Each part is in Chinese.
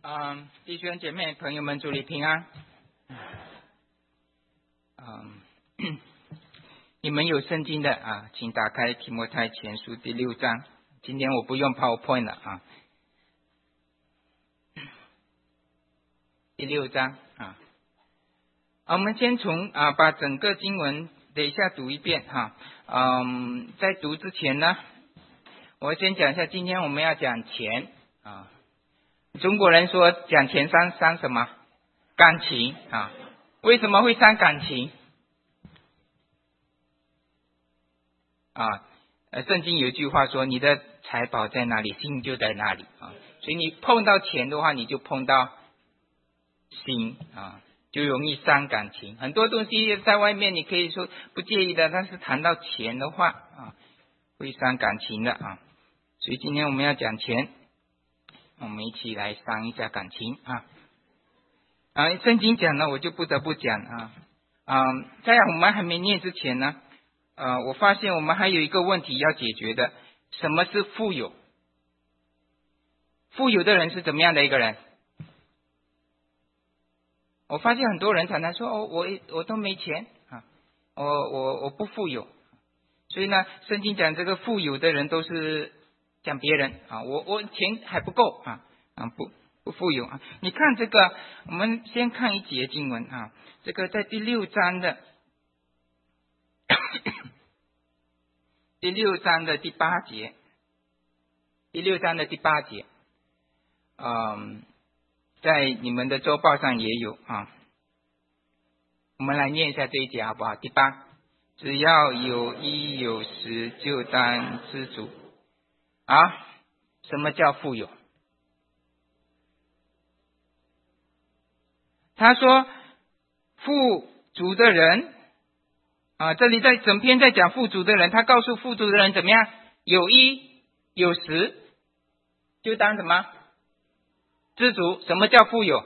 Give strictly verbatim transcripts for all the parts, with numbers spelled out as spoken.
嗯，弟兄姐妹朋友们，主你平安。嗯，你们有圣经的啊，请打开提摩太前书第六章。今天我不用 PowerPoint 了啊。第六章啊，我们先从啊把整个经文等一下读一遍哈。嗯，在读之前呢，我先讲一下今天我们要讲钱啊。中国人说讲钱伤伤什么？感情啊。为什么会伤感情？啊，呃，圣经有一句话说，你的财宝在哪里，心就在哪里啊。所以你碰到钱的话，你就碰到心啊，就容易伤感情。很多东西在外面你可以说不介意的，但是谈到钱的话啊，会伤感情的啊。所以今天我们要讲钱，我们一起来伤一下感情啊。啊，圣经讲了，我就不得不讲啊。啊，在我们还没念之前呢，呃，我发现我们还有一个问题要解决的，什么是富有？富有的人是怎么样的一个人？我发现很多人常常说，哦，我我都没钱啊，我我我不富有。所以呢，圣经讲这个富有的人都是讲别人啊，我我钱还不够啊啊不不富有啊。你看这个，我们先看一节经文啊，这个在第六章的第六章的第八节，第六章的第八节，嗯，在你们的周报上也有啊。我们来念一下这一节好不好？第八，只要有衣有食，就当知足。啊，什么叫富有？他说，富足的人啊，这里在整篇在讲富足的人，他告诉富足的人怎么样？有衣有食，就当什么？知足。什么叫富有？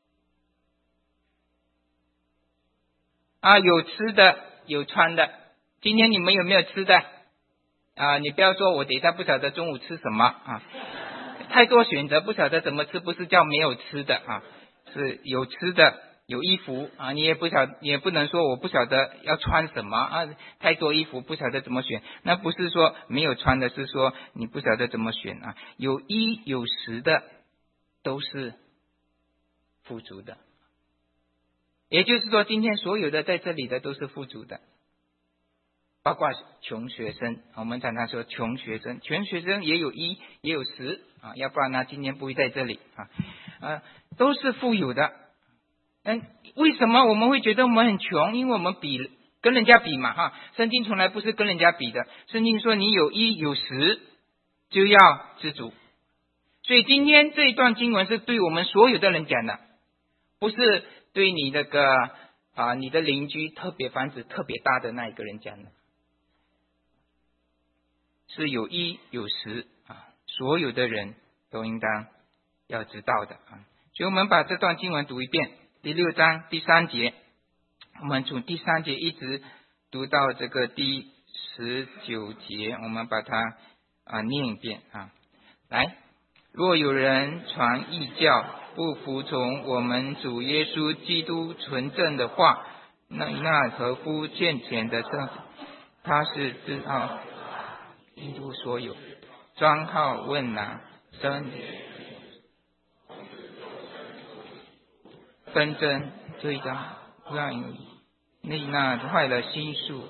啊，有吃的，有穿的。今天你们有没有吃的？啊，你不要说我等一下不晓得中午吃什么啊，太多选择不晓得怎么吃，不是叫没有吃的啊，是有吃的，有衣服啊，你也不晓也不能说我不晓得要穿什么啊，太多衣服不晓得怎么选，那不是说没有穿的，是说你不晓得怎么选啊。有衣有食的都是富足的，也就是说今天所有的在这里的都是富足的，包括穷学生。我们常常说穷学生，穷学生也有衣也有食啊，要不然呢今天不会在这里啊，呃，都是富有的。嗯，为什么我们会觉得我们很穷？因为我们比跟人家比嘛哈。圣经从来不是跟人家比的，圣经说你有衣有食就要知足。所以今天这一段经文是对我们所有的人讲的，不是对你那个啊你的邻居特别房子特别大的那一个人讲的，是有衣有食啊，所有的人都应当要知道的啊。所以我们把这段经文读一遍，第六章第三节，我们从第三节一直读到这个第十九节，我们把它啊念一遍啊。来，若有人传异教，不服从我们主耶稣基督纯正的话，那那合乎健全的圣，他是知道基督所有，专好问难，生纷争，追赶，让内那坏了心术，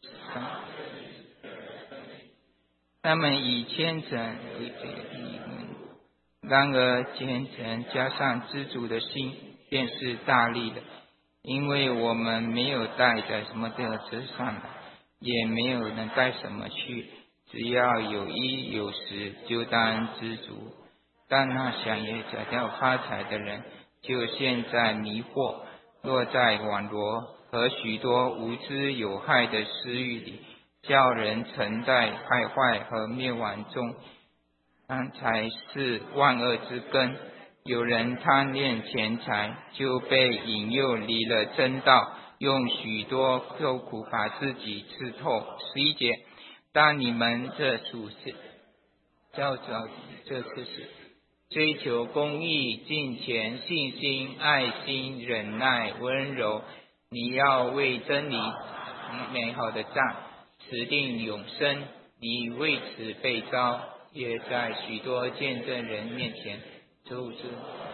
他们以虔诚为这一门，然而虔诚加上知足的心，便是大力的，因为我们没有带在什么的车上，也没有能带什么去，只要有衣有食，就当知足。但那想也假掉发财的人，就陷在迷惑，落在网罗和许多无知有害的私欲里，叫人沉在败坏和灭亡中。贪财是万恶之根，有人贪恋钱财，就被引诱离了真道，用许多受苦把自己刺透。十一节，当你们这属世叫着这次是追求公义、敬虔、信心、爱心、忍耐、温柔。你要为真理美好的仗持定永生。你为此被召，也在许多见证人面前周知。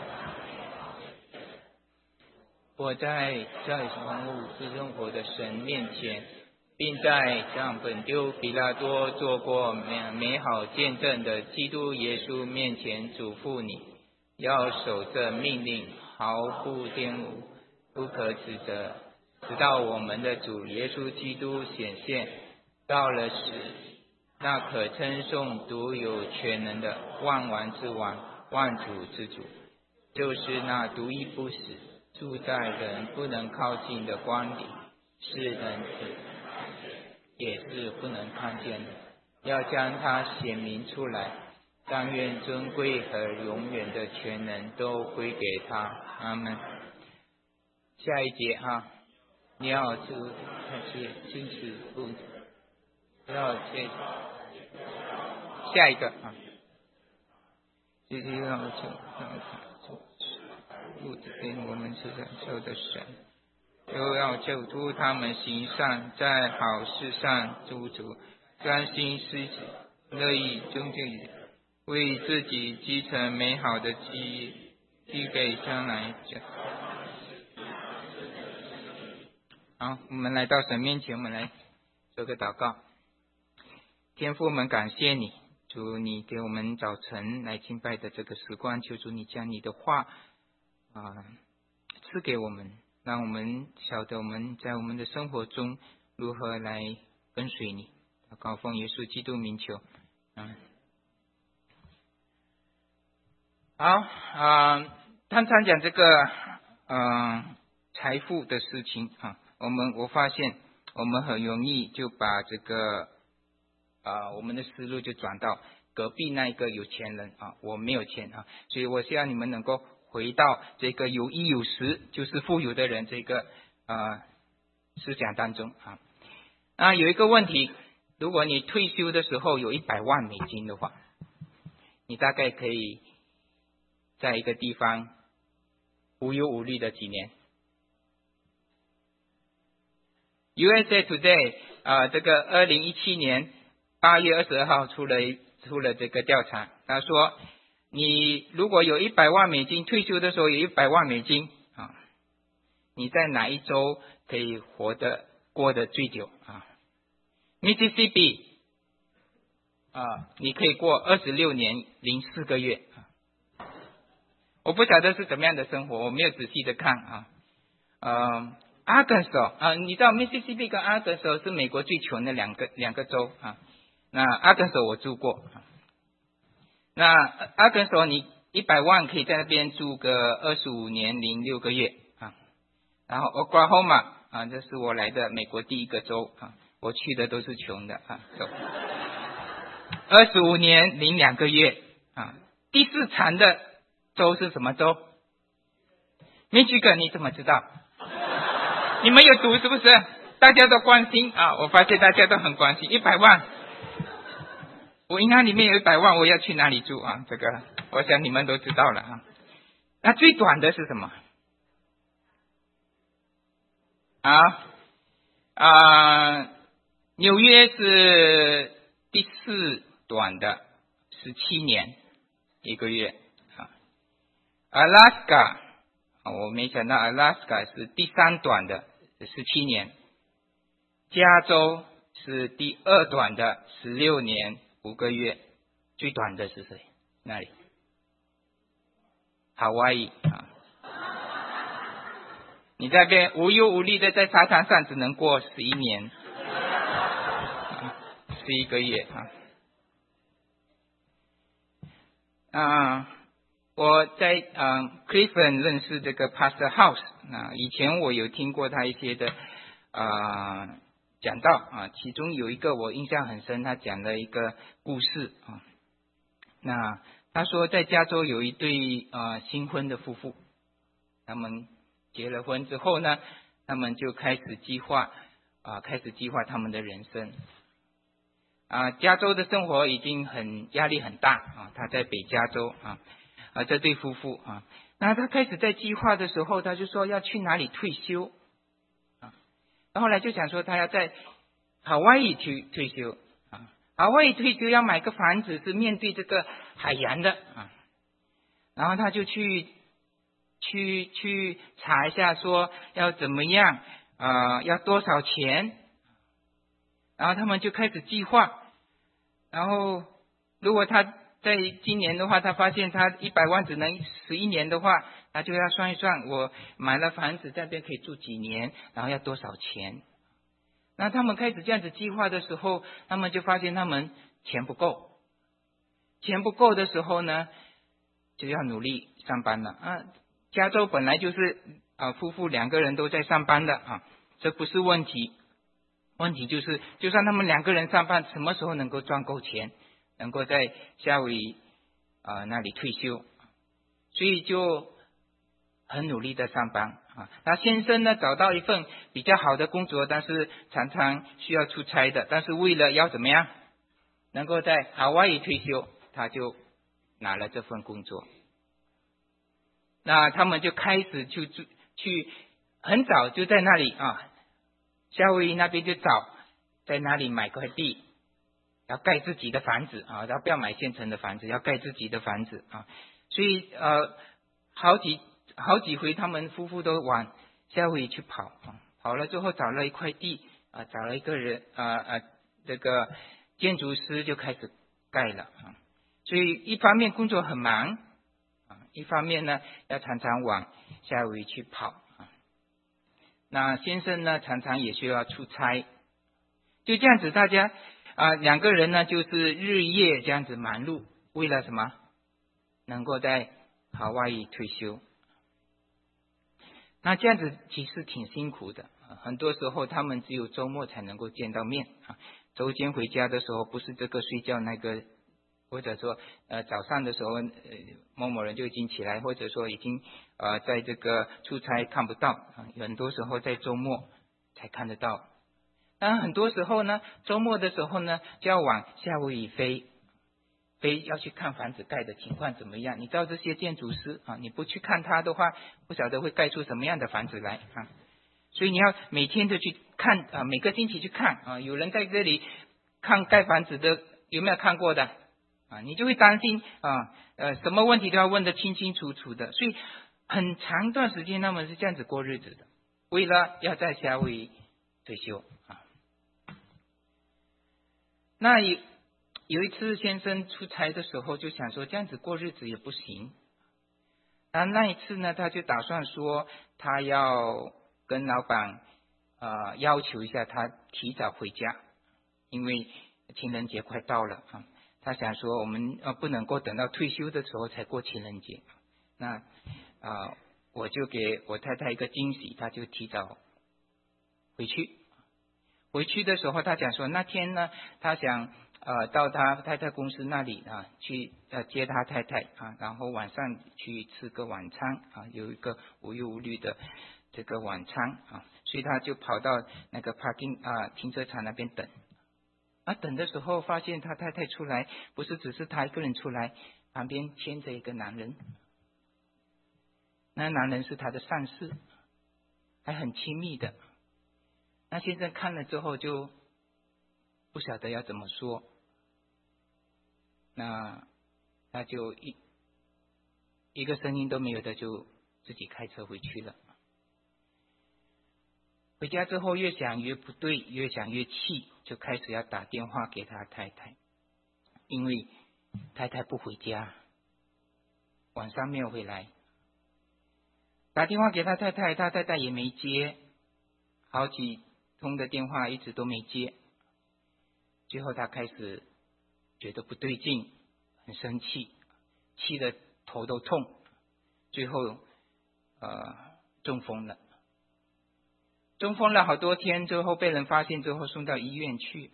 我在在万物之生活的神面前，并在向本丢比拉多做过美美好见证的基督耶稣面前嘱咐你，要守这命令，毫不玷污，不可指责，直到我们的主耶稣基督显现。到了时，那可称颂独有全能的万王之王、万主之主，就是那独一不死，住在人不能靠近的光里，是人子也是不能看见的，要将它显明出来。但愿尊贵和永远的全能都归给他。阿们。下一节哈，你要知那些坚持不不要接下一个啊，这些要求不指定我们是忍受的神，又要救出他们行善，在好事上知足，专心施子，乐意忠敬，为自己积成美好的记忆，寄给将来者。好，我们来到神面前，我们来做个祷告。天父，我们感谢你，主，你给我们早晨来敬拜的这个时光，求主你将你的话啊赐给我们，让我们晓得我们在我们的生活中如何来跟随你。祷告奉耶稣基督名求。嗯，好啊，常常讲这个嗯、呃、财富的事情啊，我们我发现我们很容易就把这个啊、呃、我们的思路就转到隔壁那一个有钱人啊，我没有钱啊，所以我希望你们能够回到这个有衣有食就是富有的人这个呃思想当中啊。啊，有一个问题，如果你退休的时候有一百万美金的话，你大概可以在一个地方无忧无虑的几年。U S A Today 啊、呃，这个二零一七年八月二十二号出了出了这个调查，他说你如果有一百万美金，退休的时候有一百万美金啊，你在哪一州可以活得过得最久啊 ？Mississippi 啊，你可以过二十六年零四个月啊。我不晓得是怎么样的生活，我没有仔细的看啊。呃 Arkansas 啊，你知道 Mississippi 跟 Arkansas 是美国最穷的两个两个州啊。那 Arkansas 我住过，那 Arkansas 你一百万可以在那边住个二十五年零六个月啊。然后 Oklahoma 啊，这是我来的美国第一个州啊，我去的都是穷的啊，二十五年零两个月啊。第四长的州是什么州 ？Michigan 你怎么知道？你们有读是不是？大家都关心啊！我发现大家都很关心，一百万，我银行里面有一百万，我要去哪里住啊？这个，我想你们都知道了啊。那最短的是什么？啊啊，纽约是第四短的，十七年一个月啊。Alaska 我没想到 Alaska 是第三短的，十七年。加州是第二短的，十六年五个月。最短的是谁？哪里？夏威夷啊！你在这边无忧无虑的在沙滩上，只能过十一年，十一个月啊。啊，我在嗯 Cleveland 认识这个 Pastor House 啊，以前我有听过他一些的啊讲道啊，其中有一个我印象很深，他讲了一个故事啊。那他说在加州有一对啊新婚的夫妇，他们结了婚之后呢，他们就开始计划啊，开始计划他们的人生。啊，加州的生活已经很压力很大啊，他在北加州啊啊这对夫妇啊。那他开始在计划的时候，他就说要去哪里退休啊。后来就想说他要在夏威夷去退休啊，夏威夷退休要买个房子是面对这个海洋的啊。然后他就去去去查一下说要怎么样啊、呃，要多少钱。然后他们就开始计划。然后如果他在今年的话，他发现他一百万只能十一年的话，他就要算一算，我买了房子这边可以住几年，然后要多少钱。那他们开始这样子计划的时候，他们就发现他们钱不够。钱不够的时候呢，就要努力上班了啊。加州本来就是啊，夫妇两个人都在上班的啊，这不是问题。问题就是，就算他们两个人上班，什么时候能够赚够钱，能够在夏威夷啊那里退休？所以就很努力的上班啊。那先生呢，找到一份比较好的工作，但是常常需要出差的，但是为了要怎么样能够在夏威夷退休，他就拿了这份工作。那他们就开始去去很早就在那里啊。夏威夷那边就找在哪里买块地，要盖自己的房子啊，要不要买现成的房子，要盖自己的房子啊。所以呃，好几好几回他们夫妇都往夏威夷去跑啊，跑了之后找了一块地啊，找了一个人啊啊，这个建筑师就开始盖了啊。所以一方面工作很忙啊，一方面呢要常常往夏威夷去跑。那先生呢，常常也需要出差，就这样子，大家啊、呃、两个人呢，就是日夜这样子忙碌，为了什么？能够在夏威夷退休。那这样子其实挺辛苦的，很多时候他们只有周末才能够见到面啊。周间回家的时候，不是这个睡觉那个，或者说呃早上的时候，呃某某人就已经起来，或者说已经呃在这个出差看不到啊，很多时候在周末才看得到。当然很多时候呢，周末的时候呢，就要往夏威夷飞，飞要去看房子盖的情况怎么样。你知道这些建筑师啊，你不去看他的话，不晓得会盖出什么样的房子来啊。所以你要每天都去看啊，每个星期去看啊。有人在这里看盖房子的，有没有看过的？啊，你就会担心啊，呃，什么问题都要问得清清楚楚的，所以很长一段时间他们是这样子过日子的，为了要在夏威夷退休啊。那有有一次先生出差的时候，就想说这样子过日子也不行，然后那一次呢，他就打算说他要跟老板呃要求一下他提早回家，因为情人节快到了啊。他想说我们呃不能够等到退休的时候才过情人节，那啊、呃、我就给我太太一个惊喜，他就提早回去。回去的时候他讲说那天呢，他想呃到他太太公司那里啊去呃接他太太啊，然后晚上去吃个晚餐啊，有一个无忧无虑的这个晚餐啊，所以他就跑到那个 parking 啊停车场那边等。啊，等的时候发现他太太出来，不是只是他一个人出来，旁边牵着一个男人。那男人是他的上司，还很亲密的。那先生看了之后就不晓得要怎么说，那他就一一个声音都没有的，就自己开车回去了。回家之后越想越不对，越想越气，就开始要打电话给他太太，因为太太不回家，晚上没有回来。打电话给他太太，他太太也没接，好几通的电话一直都没接。最后他开始觉得不对劲，很生气，气得头都痛，最后呃中风了。中风了好多天，最后被人发现之后送到医院去。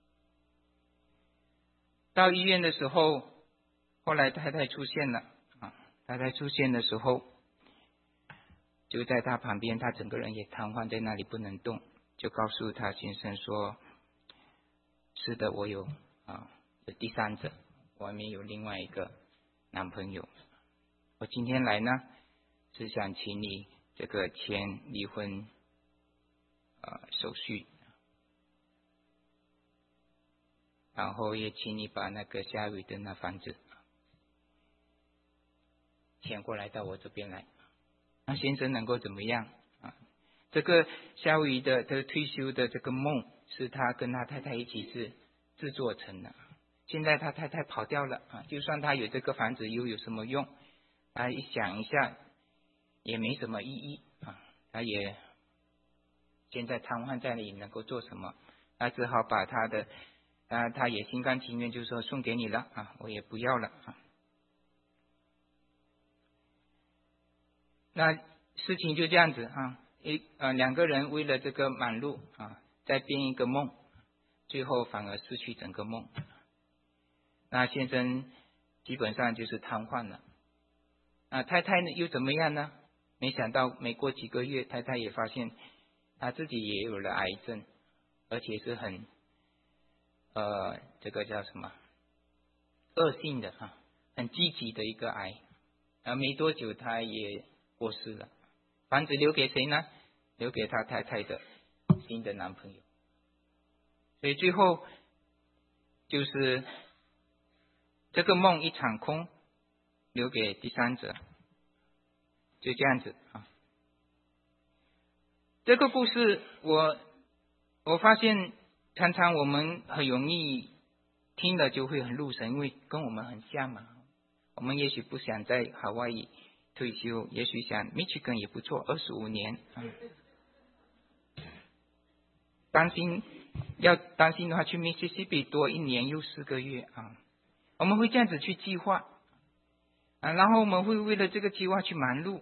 到医院的时候，后来太太出现了啊，太太出现的时候，就在他旁边，他整个人也瘫痪在那里不能动，就告诉他先生说：“是的，我有啊有第三者，外面有另外一个男朋友。” 我今天来呢，是想请你这个签离婚呃手续，然后也请你把那个夏雨的那房子签过来到我这边来。那先生能够怎么样啊？这个夏雨的这个退休的这个梦，是他跟他太太一起是制作成的。现在他太太跑掉了啊，就算他有这个房子，又有什么用？他一想一下，也没什么意义啊。他也现在瘫痪在那里，能够做什么？他只好把他的，啊，他也心甘情愿，就说送给你了啊，我也不要了啊。那事情就这样子啊，一呃两个人为了这个忙碌啊，再编一个梦，最后反而失去整个梦。那先生基本上就是瘫痪了。啊，太太呢又怎么样呢？没想到没过几个月，太太也发现她自己也有了癌症，而且是很呃这个叫什么恶性的啊，很积极的一个癌。啊，没多久她也过世了。房子留给谁呢？留给他太太的新的男朋友。所以最后就是这个梦一场空，留给第三者，就这样子啊。这个故事我我发现常常我们很容易听了就会很入神，因为跟我们很像嘛。我们也许不想在海外退休，也许想 Michigan 也不错，二十五年。嗯，担心要担心的话，去 Mississippi 多一年又四个月啊。我们会这样子去计划啊，然后我们会为了这个计划去忙碌，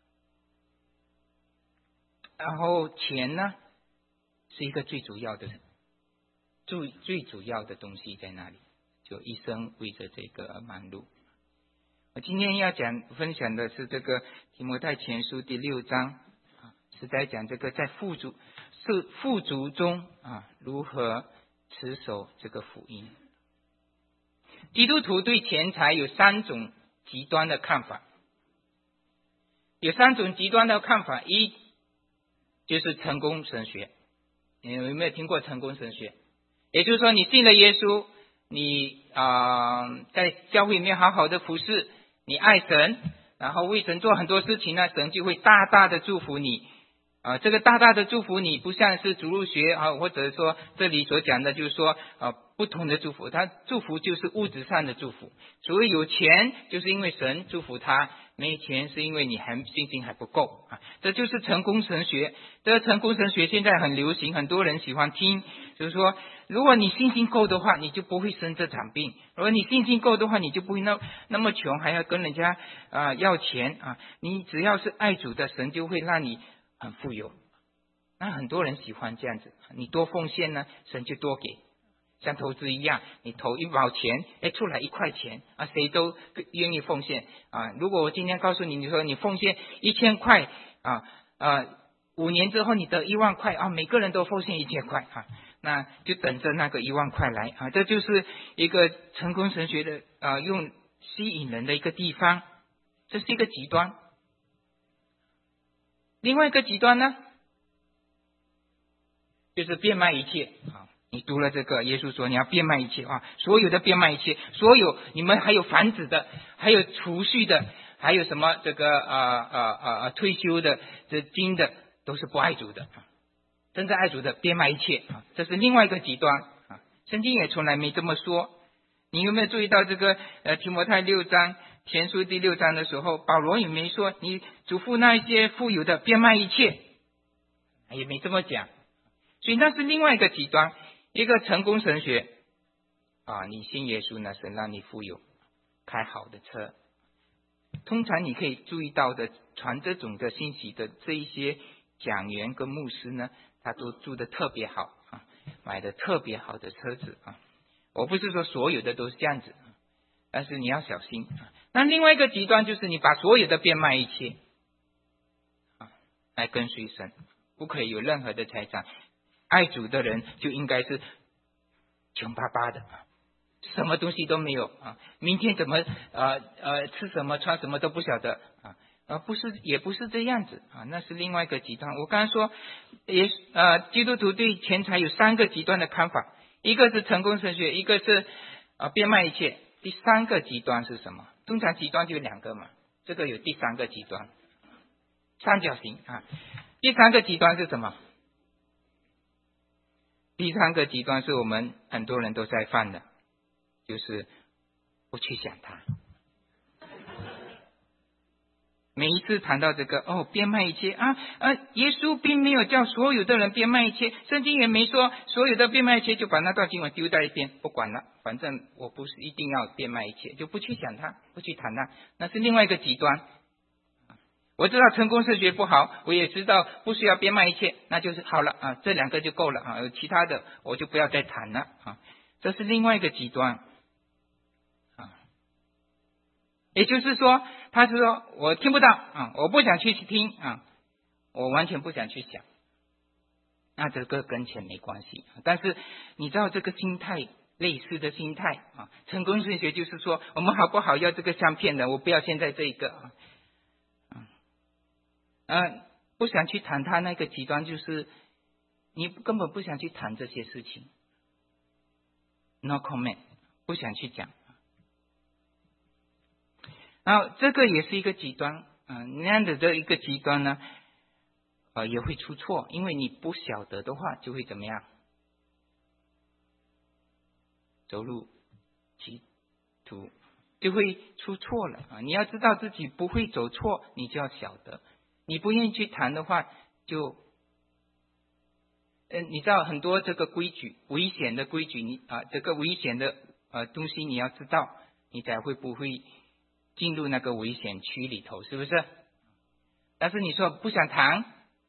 然后钱呢是一个最主要的最最主要的东西在那里，就一生为着这个而忙碌。我今天要讲分享的是这个提摩太前书第六章，是在讲这个在富足是富足中啊如何持守这个福音。基督徒对钱财有三种极端的看法，有三种极端的看法。一就是成功神学，你有没有听过成功神学？也就是说，你信了耶稣，你啊、呃、在教会里面好好的服侍，你爱神，然后为神做很多事情呢，神就会大大的祝福你。啊、呃，这个大大的祝福你，不像是主日学啊，或者说这里所讲的，就是说啊、呃、不同的祝福。他祝福就是物质上的祝福，所谓有钱，就是因为神祝福他；没钱是因为你还信心还不够啊。这就是成功神学。这个成功神学现在很流行，很多人喜欢听，就是说，如果你信心够的话，你就不会生这场病；如果你信心够的话，你就不会那那么穷，还要跟人家啊、呃、要钱啊。你只要是爱主的，神就会让你很富有。那很多人喜欢这样子，你多奉献呢，神就多给，像投资一样，你投一毛钱，哎，出来一块钱啊，谁都愿意奉献啊。如果我今天告诉你，你说你奉献一千块啊啊，五年之后你得一万块啊，每个人都奉献一千块啊，那就等着那个一万块来啊。这就是一个成功神学的啊，用吸引人的一个地方，这是一个极端。另外一个极端呢，就是变卖一切啊！你读了这个，耶稣说你要变卖一切啊，所有的变卖一切，所有你们还有房子的，还有储蓄的，还有什么这个啊啊啊啊退休的这金的，都是不爱主的啊！真正爱主的变卖一切啊，这是另外一个极端啊！圣经也从来没这么说。你有没有注意到这个呃提摩太六章前书第六章的时候，保罗也没说你嘱咐那一些富有的变卖一切，也没这么讲。所以那是另外一个极端，一个成功神学啊，你信耶稣呢，神让你富有，开好的车。通常你可以注意到的传这种的信息的这一些讲员跟牧师呢，他都住得特别好啊，买的特别好的车子啊。我不是说所有的都是这样子，但是你要小心。那另外一个极端就是你把所有的变卖一切啊，来跟随神，不可以有任何的财产。爱主的人就应该是穷巴巴的， 什么东西都没有啊，明天怎么呃呃吃什么穿什么都不晓得啊，而不是也不是这样子啊，那是另外一个极端。我刚才说，也呃基督徒对钱财有三个极端的看法，一个是成功神学，一个是啊变卖一切，第三个极端是什么？通常极端就有两个嘛，这个有第三个极端，三角形啊。第三个极端是什么？第三个极端是我们很多人都在犯的，就是不去想它。每一次谈到这个哦，变卖一切啊啊，耶稣并没有叫所有的人变卖一切，圣经也没说所有的变卖一切就把那段经文丢在一边，不管了，反正我不是一定要变卖一切，就不去想它，不去谈它，那是另外一个极端。我知道成功神学不好，我也知道不需要变卖一切，那就是好了啊，这两个就够了啊，其他的我就不要再谈了啊，这是另外一个极端啊。也就是说，他是说我听不到啊，我不想去听啊，我完全不想去想，那这个跟钱没关系。但是你知道这个心态，类似的心态啊，成功神学就是说，我们好不好要这个相片的，我不要现在这一个啊。嗯，不想去谈他那个极端，就是你根本不想去谈这些事情 ，no comment， 不想去讲。然后这个也是一个极端，嗯，那样的这一个极端呢，呃，也会出错，因为你不晓得的话，就会怎么样，走入歧途，就会出错了啊！你要知道自己不会走错，你就要晓得。你不愿意去谈的话，就，呃，你知道很多这个规矩，危险的规矩，你啊，这个危险的呃东西你要知道，你才会不会进入那个危险区里头，是不是？但是你说不想谈，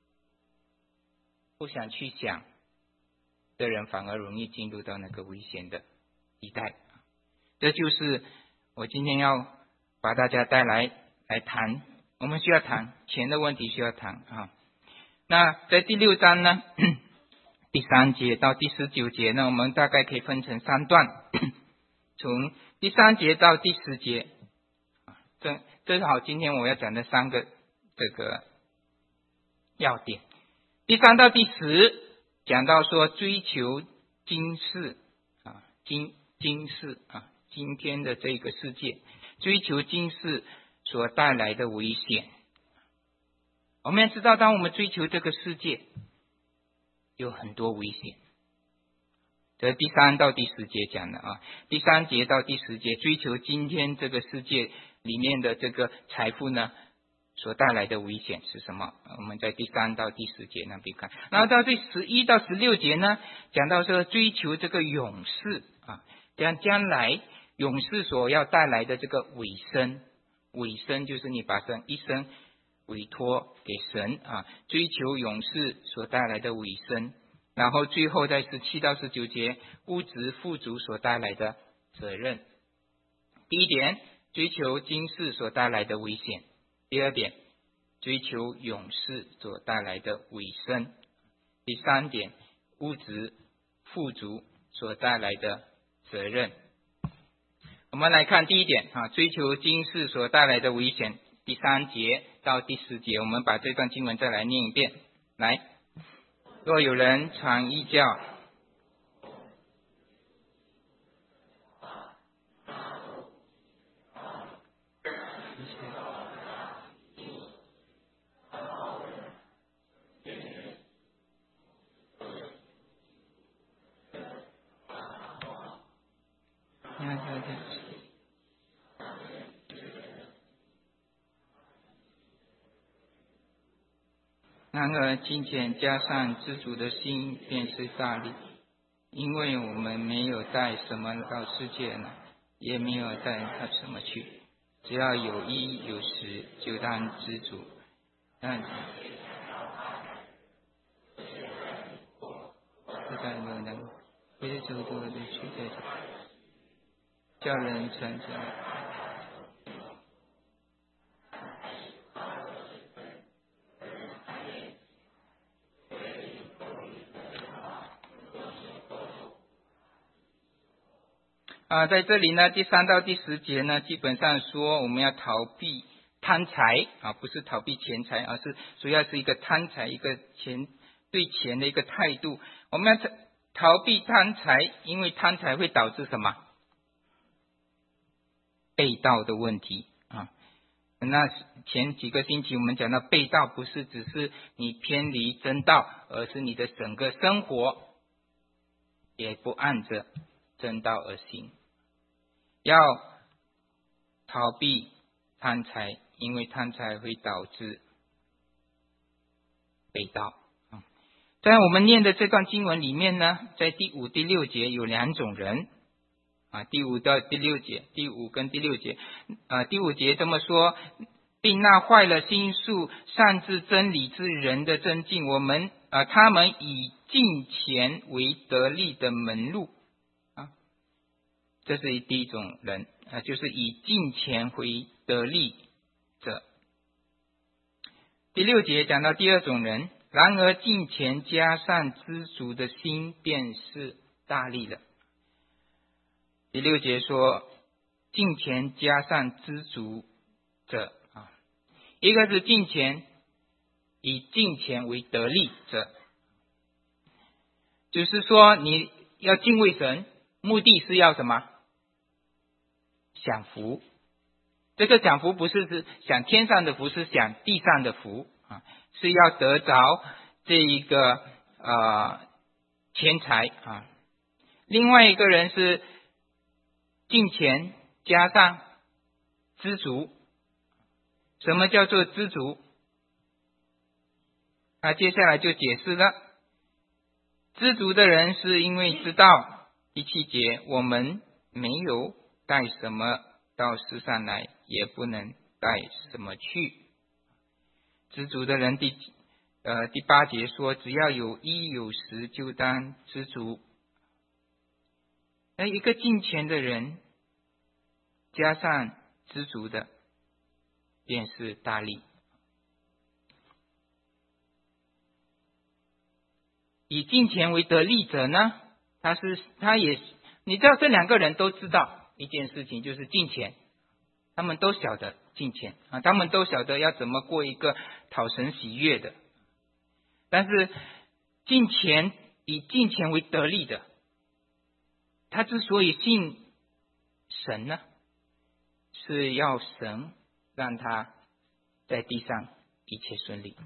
不想去想的人，反而容易进入到那个危险的地带。这就是我今天要把大家带来来谈。我们需要谈钱的问题，需要谈啊。那在第六章呢，第三节到第十九节呢，我们大概可以分成三段，从第三节到第十节，这这是好今天我要讲的三个这个要点。第三到第十讲到说追求今世啊，今今世啊，今天的这个世界，追求今世所带来的危险。我们要知道，当我们追求这个世界，有很多危险。这第三到第十节讲的啊，第三节到第十节，追求今天这个世界里面的这个财富呢，所带来的危险是什么？我们在第三到第十节那边看，然后到第十一到十六节呢，讲到说追求这个永世啊，将将来永世所要带来的这个委身。委身就是你把生一生委托给神啊，追求永世所带来的委身。然后最后在十七到十九节，物质富足所带来的责任。第一点，追求今世所带来的危险；第二点，追求永世所带来的委身；第三点，物质富足所带来的责任。我们来看第一点啊，追求今世所带来的危险，第三节到第十节，我们把这段经文再来念一遍。来，若有人传异教，然而金钱加上知足的心，便是大利。因为我们没有带什么到世界来，也没有带到什么去，只要有衣有食，就当知足。但不但有能为主多的去在叫人成长。啊， 啊，在这里呢，第三到第十节呢，基本上说我们要逃避贪财啊，不是逃避钱财，而是主要是一个贪财，一个钱对钱的一个态度。我们要逃避贪财，因为贪财会导致什么？背道的问题啊。那前几个星期我们讲到背道，不是只是你偏离真道，而是你的整个生活也不按着真道而行。要逃避贪财，因为贪财会导致背道。在我们念的这段经文里面呢，在第五、第六节有两种人啊，第五到第六节，第五跟第六节，啊，第五节这么说，并那坏了心术、擅自真理之人的真境，我们啊，他们以金钱为得利的门路啊，这是第一种人啊，就是以金钱为得利者。第六节讲到第二种人，然而金钱加上知足的心，便是大利了。第六节说，金钱加上知足者啊，一个是金钱以金钱为得利者，就是说你要敬畏神，目的是要什么？享福。这个享福不是是享天上的福，是享地上的福啊，是要得着这一个呃钱财啊。另外一个人是金钱加上知足。什么叫做知足？啊，接下来就解释了。知足的人是因为知道，第七节，我们没有带什么到世上来，也不能带什么去。知足的人第呃第八节说，只要有衣有食，就当知足。那一个敬虔的人加上知足的，便是大利。以金钱为得利者呢，他是他也你知道这两个人都知道一件事情，就是金钱，他们都晓得金钱啊，他们都晓得要怎么过一个讨神喜悦的。但是金钱以金钱为得利的，他之所以信神呢，是要神让他在地上一切顺利。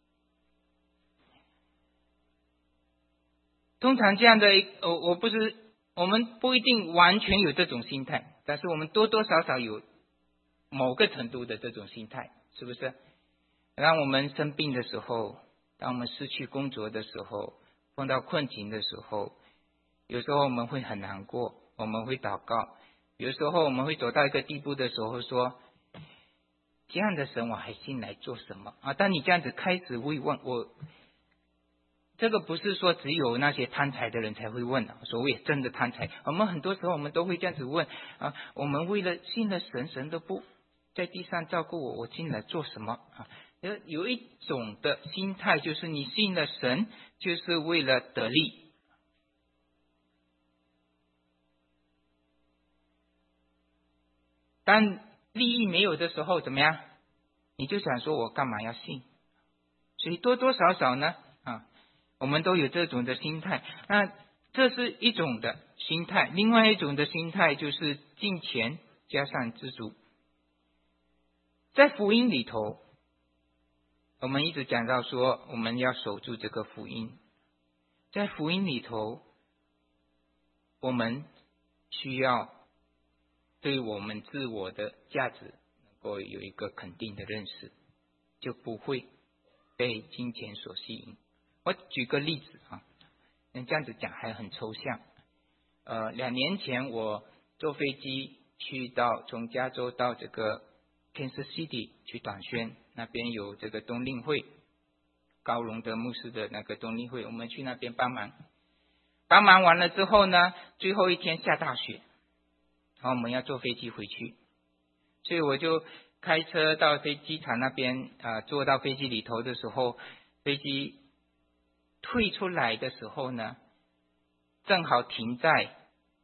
通常这样的我我不是我们不一定完全有这种心态，但是我们多多少少有某个程度的这种心态，是不是？当我们生病的时候，当我们失去工作的时候，碰到困境的时候，有时候我们会很难过，我们会祷告，有时候我们会走到一个地步的时候说，这样的神我还信来做什么啊？当你这样子开始会问我，这个不是说只有那些贪财的人才会问的，所谓真的贪财，我们很多时候我们都会这样子问啊，我们为了信了神，神都不在地上照顾我，我进来做什么啊？有一种的心态就是你信了神就是为了得利，当利益没有的时候怎么样？你就想说我干嘛要信？所以多多少少呢啊，我们都有这种的心态。那这是一种的心态，另外一种的心态就是金钱加上知足。在福音里头，我们一直讲到说我们要守住这个福音，在福音里头我们需要对我们自我的价值能够有一个肯定的认识，就不会被金钱所吸引。我举个例子啊，这样子讲还很抽象。呃，两年前我坐飞机去到从加州到这个 Kansas City 去短宣，那边有这个冬令会，高荣德牧师的那个冬令会，我们去那边帮忙。帮忙完了之后呢，最后一天下大雪，然后我们要坐飞机回去，所以我就开车到飞机场那边啊、呃，坐到飞机里头的时候，飞机退出来的时候呢，正好停在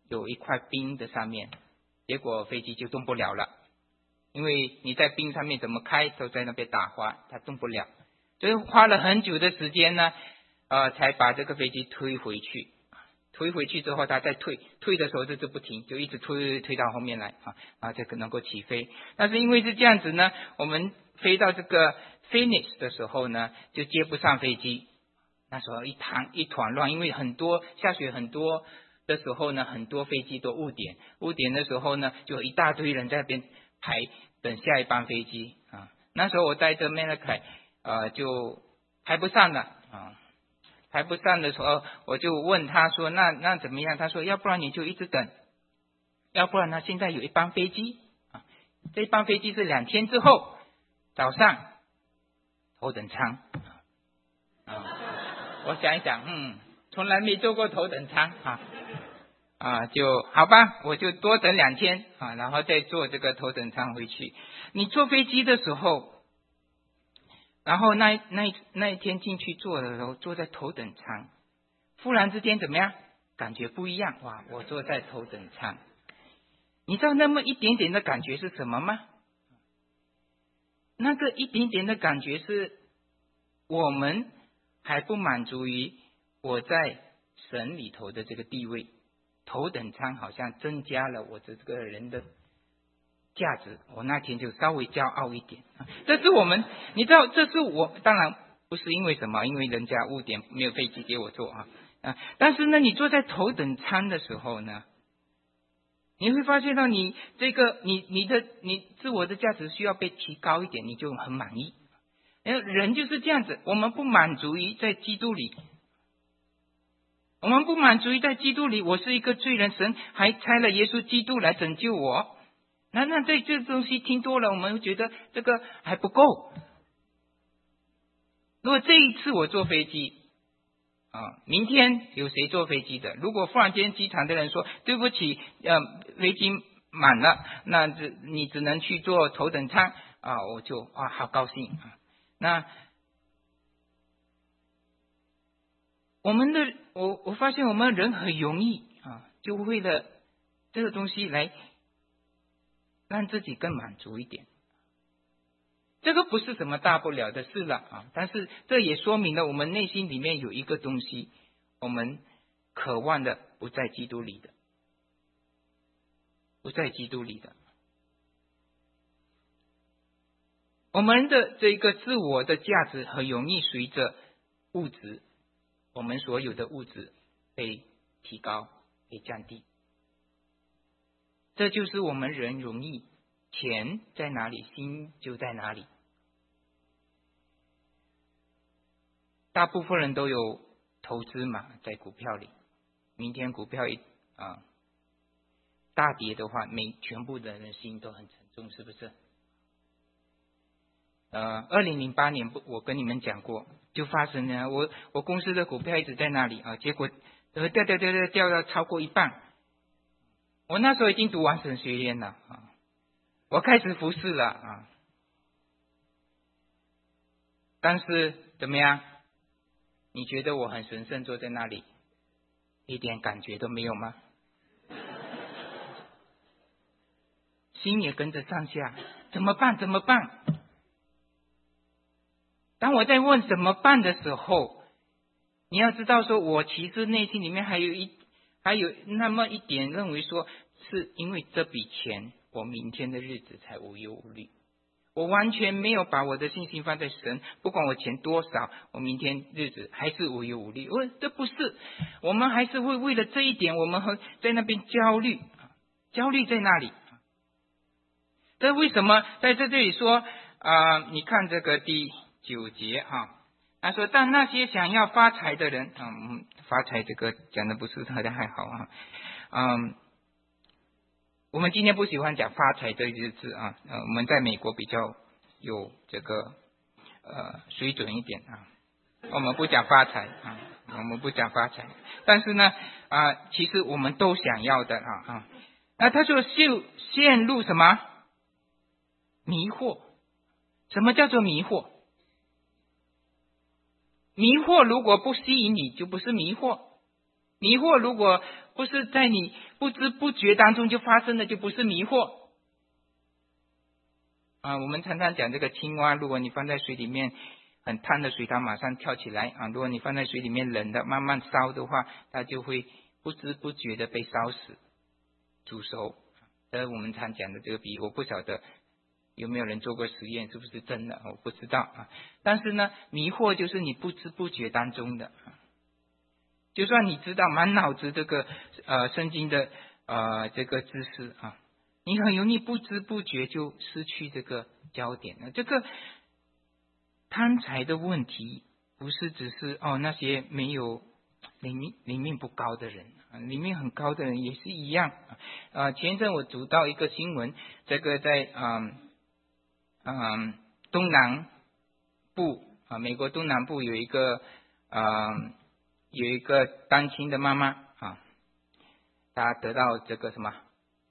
有一块冰的上面，结果飞机就动不了了，因为你在冰上面怎么开都在那边打滑，它动不了，所以花了很久的时间呢，呃，才把这个飞机推回去。推回去之后，它再退，退的时候就就不停，就一直推推到后面来啊，啊，这个能够起飞。但是因为是这样子呢，我们飞到这个 finish 的时候呢，就接不上飞机。那时候一团一团乱，因为很多下雪很多的时候呢，很多飞机都误点，误点的时候呢，就有一大堆人在那边排等下一班飞机啊。那时候我带着 Malachi 呃就排不上了啊。排不上的时候，我就问他说：“那那怎么样？”他说：“要不然你就一直等，要不然呢？现在有一班飞机啊，这一班飞机是两天之后早上头等舱啊。”我想一想，嗯，从来没坐过头等舱啊啊，就好吧，我就多等两天啊，然后再坐这个头等舱回去。你坐飞机的时候。然后那那那一天进去坐的时候，坐在头等舱，忽然之间怎么样？感觉不一样，哇！我坐在头等舱，你知道那么一点点的感觉是什么吗？那个一点点的感觉是，我们还不满足于我在神里头的这个地位，头等舱好像增加了我的这个人的价值，我那天就稍微骄傲一点。这是我们，你知道，这是我当然不是因为什么，因为人家误点没有飞机给我坐啊啊！但是呢，你坐在头等舱的时候呢，你会发现到你这个你你的你自我的价值需要被提高一点，你就很满意。人就是这样子，我们不满足于在基督里，我们不满足于在基督里，我是一个罪人，神还差了耶稣基督来拯救我。那那这这东西听多了，我们会觉得这个还不够。如果这一次我坐飞机啊，明天有谁坐飞机的？如果忽然间机场的人说对不起，呃，飞机满了，那只你只能去坐头等舱啊，我就啊好高兴啊。那我们的我我发现我们人很容易啊，就为了这个东西来。让自己更满足一点，这个不是什么大不了的事了啊！但是这也说明了我们内心里面有一个东西，我们渴望的不在基督里的，不在基督里的。我们的这个自我的价值很容易随着物质，我们所有的物质被提高、被降低。这就是我们人容易，钱在哪里，心就在哪里。大部分人都有投资嘛，在股票里。明天股票一啊大跌的话，每全部的人的心都很沉重，是不是？呃，二零零八年不，我跟你们讲过，就发生了，我我公司的股票一直在那里啊，结果呃掉掉掉掉掉到超过一半。我那时候已经读完神学院了啊，我开始服侍了啊，但是怎么样？你觉得我很神圣坐在那里，一点感觉都没有吗？心也跟着上下，怎么办？怎么办？当我在问怎么办的时候，你要知道说，我其实内心里面还有一还有那么一点认为说，是因为这笔钱，我明天的日子才无忧无虑。我完全没有把我的信心放在神，不管我钱多少，我明天日子还是无忧无虑。我这不是，我们还是会为了这一点，我们会在那边焦虑，焦虑在那里。这为什么在这这里说啊、呃？你看这个第九节哈，他说，但那些想要发财的人，嗯，发财这个讲的不是特别还好啊，嗯。我们今天不喜欢讲发财这个字啊，呃，我们在美国比较有这个呃水准一点啊，我们不讲发财啊，我们不讲发财，但是呢啊、呃，其实我们都想要的啊啊，那他说陷陷入什么迷惑？什么叫做迷惑？迷惑如果不吸引你，就不是迷惑。迷惑如果不是在你不知不觉当中就发生的，就不是迷惑。啊，我们常常讲这个青蛙，如果你放在水里面很烫的水，它马上跳起来啊；如果你放在水里面冷的，慢慢烧的话，它就会不知不觉的被烧死、煮熟。这我们常讲的这个比喻，我不晓得有没有人做过实验，是不是真的？我不知道啊。但是呢，迷惑就是你不知不觉当中的，就算你知道满脑子这个呃圣经的呃这个知识啊，你很容易不知不觉就失去这个焦点了。这个贪财的问题，不是只是哦那些没有灵命灵命不高的人，灵命很高的人也是一样。啊，前一阵我读到一个新闻，这个在嗯嗯东南部啊，美国东南部有一个嗯有一个单亲的妈妈啊，她得到这个什么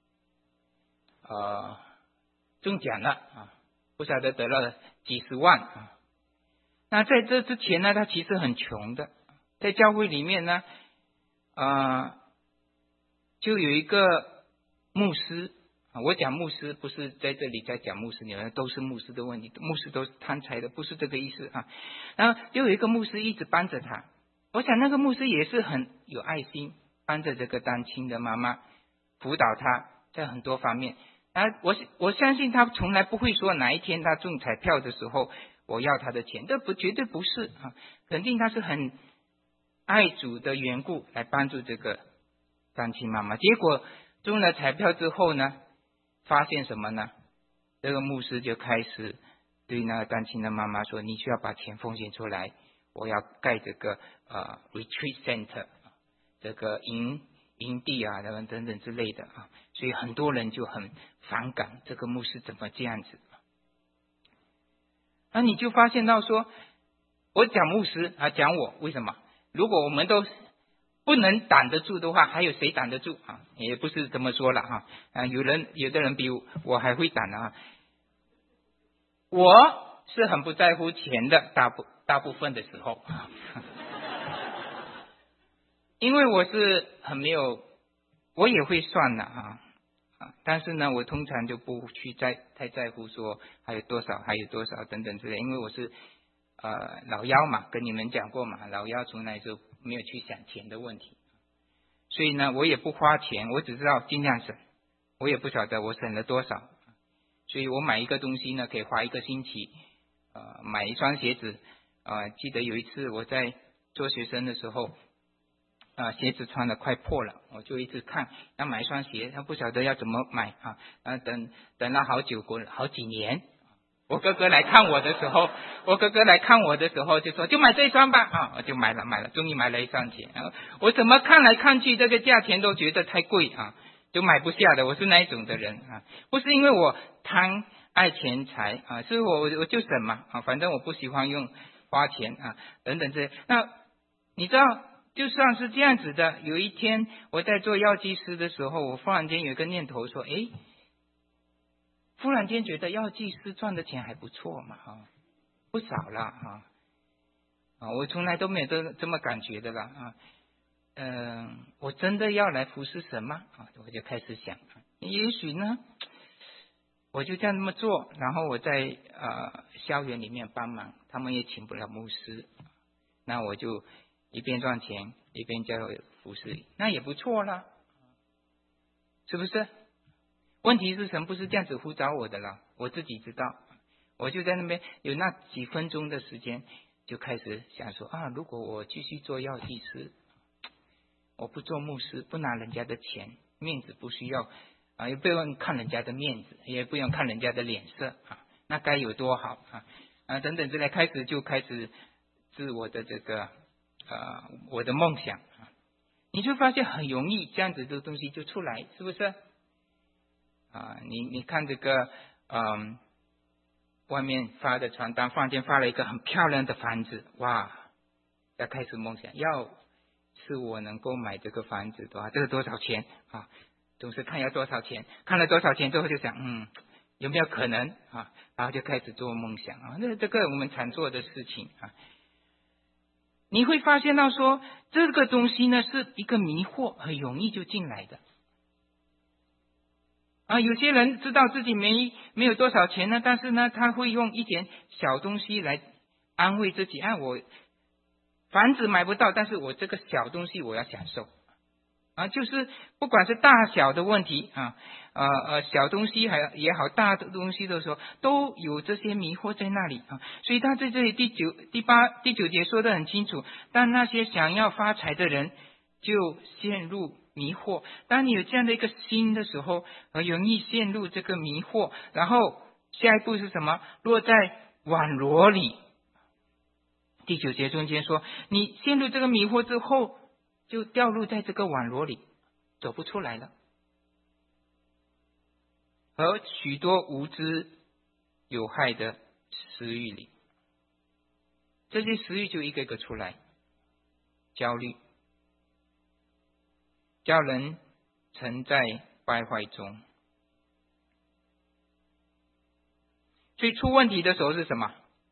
呃中奖了啊，不晓得得了几十万啊。那在这之前呢，她其实很穷的，在教会里面呢，呃，就有一个牧师啊，我讲牧师不是在这里在讲牧师，你们都是牧师的问题，牧师都是贪财的，不是这个意思啊。然后就有一个牧师一直帮着他，我想那个牧师也是很有爱心，帮着这个单亲的妈妈，辅导他在很多方面。啊，我我相信他从来不会说哪一天他中彩票的时候我要他的钱，这不绝对不是啊，肯定他是很爱主的缘故来帮助这个单亲妈妈。结果中了彩票之后呢，发现什么呢？这个牧师就开始对那个单亲的妈妈说：“你需要把钱奉献出来，我要盖这个呃 retreat center， 这个营营地啊，等等等之类的啊。”所以很多人就很反感这个牧师怎么这样子。那你就发现到说，我讲牧师啊，讲我为什么？如果我们都不能挡得住的话，还有谁挡得住啊？也不是这么说了哈啊，有人有的人比我还会挡啊。我是很不在乎钱的，大部大部分的时候，因为我是很没有，我也会算的啊。但是呢，我通常就不去在太在乎说还有多少，还有多少等等之类，因为我是呃老幺嘛，跟你们讲过嘛，老幺从来就没有去想钱的问题，所以呢，我也不花钱，我只知道尽量省，我也不晓得我省了多少，所以我买一个东西呢，可以花一个星期，呃，买一双鞋子，呃，记得有一次我在做学生的时候。啊，鞋子穿的快破了，我就一直看要买一双鞋，他不晓得要怎么买啊，啊等等了好久过好几年，我哥哥来看我的时候，我哥哥来看我的时候就说就买这一双吧啊，我就买了买了，终于买了一双鞋，然后我怎么看来看去这个价钱都觉得太贵啊，就买不下的，我是那一种的人啊，不是因为我贪爱钱财啊，是我我就省嘛啊，反正我不喜欢用花钱啊等等这些，那你知道。就算是这样子的，有一天我在做药剂师的时候，我忽然间有一个念头说，诶，忽然间觉得药剂师赚的钱还不错嘛，哈，不少了哈，啊，我从来都没有这这么感觉的了啊，嗯、呃，我真的要来服侍神吗？啊，我就开始想，也许呢，我就这样这么做，然后我在呃校园里面帮忙，他们也请不了牧师，那我就。一边赚钱一边教服侍，那也不错啦，是不是？问题是神不是这样子呼召我的啦，我自己知道，我就在那边有那几分钟的时间，就开始想说啊，如果我继续做药剂师，我不做牧师，不拿人家的钱，面子不需要啊，也不用看人家的面子，也不用看人家的脸色啊，那该有多好啊啊等等之类，开始就开始自我的这个。呃，我的梦想啊，你就发现很容易这样子的东西就出来，是不是？啊，你你看这个，嗯，外面发的传单，忽然间发了一个很漂亮的房子，哇，要开始梦想，要是我能够买这个房子的话，这个多少钱啊？总是看要多少钱，看了多少钱之后就想，嗯，有没有可能啊？然后就开始做梦想啊，那这个我们常做的事情啊。 你会发现到说，这个东西呢是一个迷惑，很容易就进来的。啊，有些人知道自己没没有多少钱呢，但是呢，他会用一点小东西来安慰自己。啊，我房子买不到，但是我这个小东西我要享受。啊，就是不管是大小的问题啊，呃呃，小东西还也好，大的东西的时候，都有这些迷惑在那里啊。所以他在这里第九、第八、第九节说得很清楚，但那些想要发财的人就陷入迷惑。当你有这样的一个心的时候，很容易陷入这个迷惑。然后下一步是什么？落在网罗里。第九节中间说，你陷入这个迷惑之后，就掉入在这个网罗里，走不出来了。和许多无知有害的私欲里，这些私欲就一个一个出来，焦虑，叫人沉在败坏中。所以出问题的时候是什么？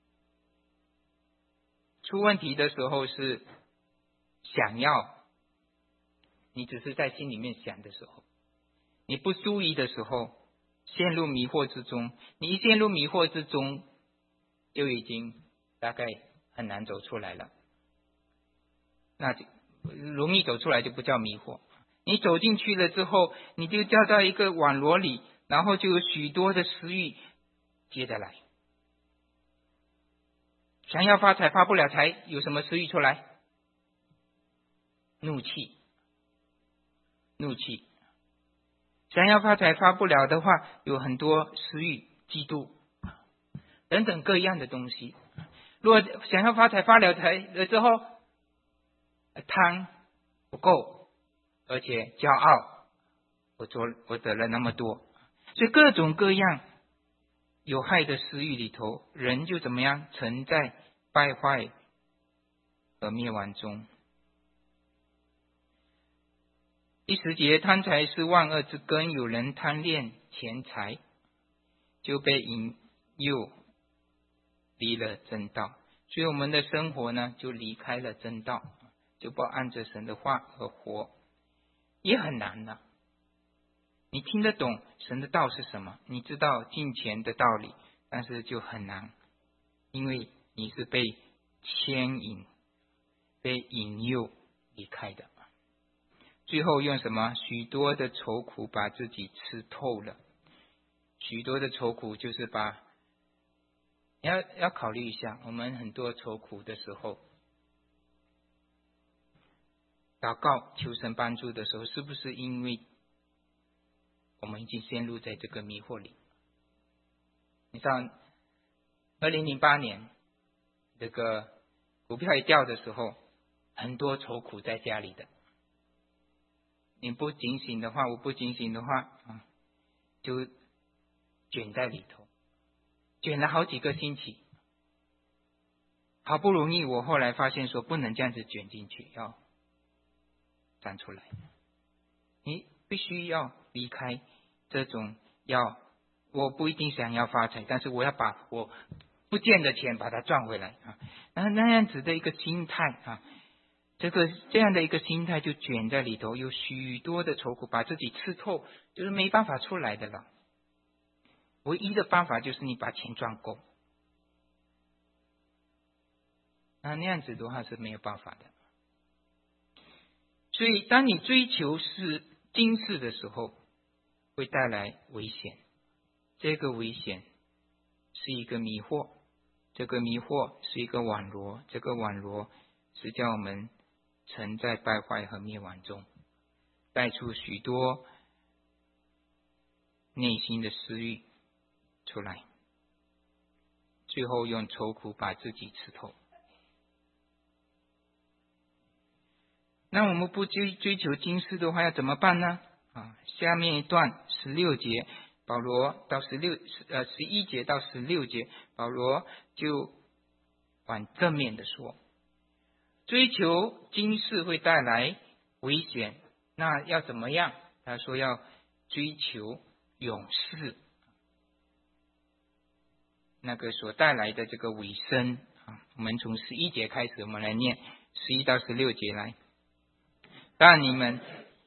出问题的时候是想要，你只是在心里面想的时候，你不注意的时候，陷入迷惑之中。你一陷入迷惑之中，就已经大概很难走出来了。那就容易走出来就不叫迷惑。你走进去了之后，你就掉到一个网罗里，然后就有许多的私欲接着来。想要发财发不了财，有什么私欲出来？怒气，怒气。想要发财发不了的话，有很多私欲、嫉妒等等各样的东西。如果想要发财发了财了之后，贪不够，而且骄傲，我做我得了那么多，所以各种各样有害的私欲里头，人就怎么样沉在败坏和灭亡中。第十节，贪财是万恶之根，有人贪恋钱财，就被引诱离了真道。所以我们的生活呢，就离开了真道，就不按着神的话而活，也很难的。你听得懂神的道是什么，你知道金钱的道理，但是就很难，因为你是被牵引、被引诱离开的。最后用什么？许多的愁苦把自己吃透了。许多的愁苦就是把，要要考虑一下，我们很多愁苦的时候，祷告求神帮助的时候，是不是因为我们已经陷入在这个迷惑里？你像二零零八年这个股票一掉的时候，很多愁苦在家里的。你不警醒的话，我不警醒的话，啊，就卷在里头，卷了好几个星期。好不容易，我后来发现说不能这样子卷进去，要站出来。你必须要离开这种要，我不一定想要发财，但是我要把我不见的钱把它赚回来啊，那那样子的一个心态啊。这个这样的一个心态就卷在里头，有许多的愁苦把自己吃透，就是没办法出来的了。唯一的办法就是你把钱赚够，那那样子的话是没有办法的。所以当你追求是今世的时候，会带来危险。这个危险是一个迷惑，这个迷惑是一个网罗，这个网罗是叫我们沉在败坏和灭亡中，带出许多内心的私欲出来，最后用愁苦把自己吃透。那我们不追追求今世的话，要怎么办呢？啊，下面一段十六节，保罗到十六呃十一节到十六节，保罗就往正面的说。追求今世会带来危险，那要怎么样？他说要追求永世，那个所带来的这个尾声啊。我们从十一节开始，我们来念十一到十六节来。但你们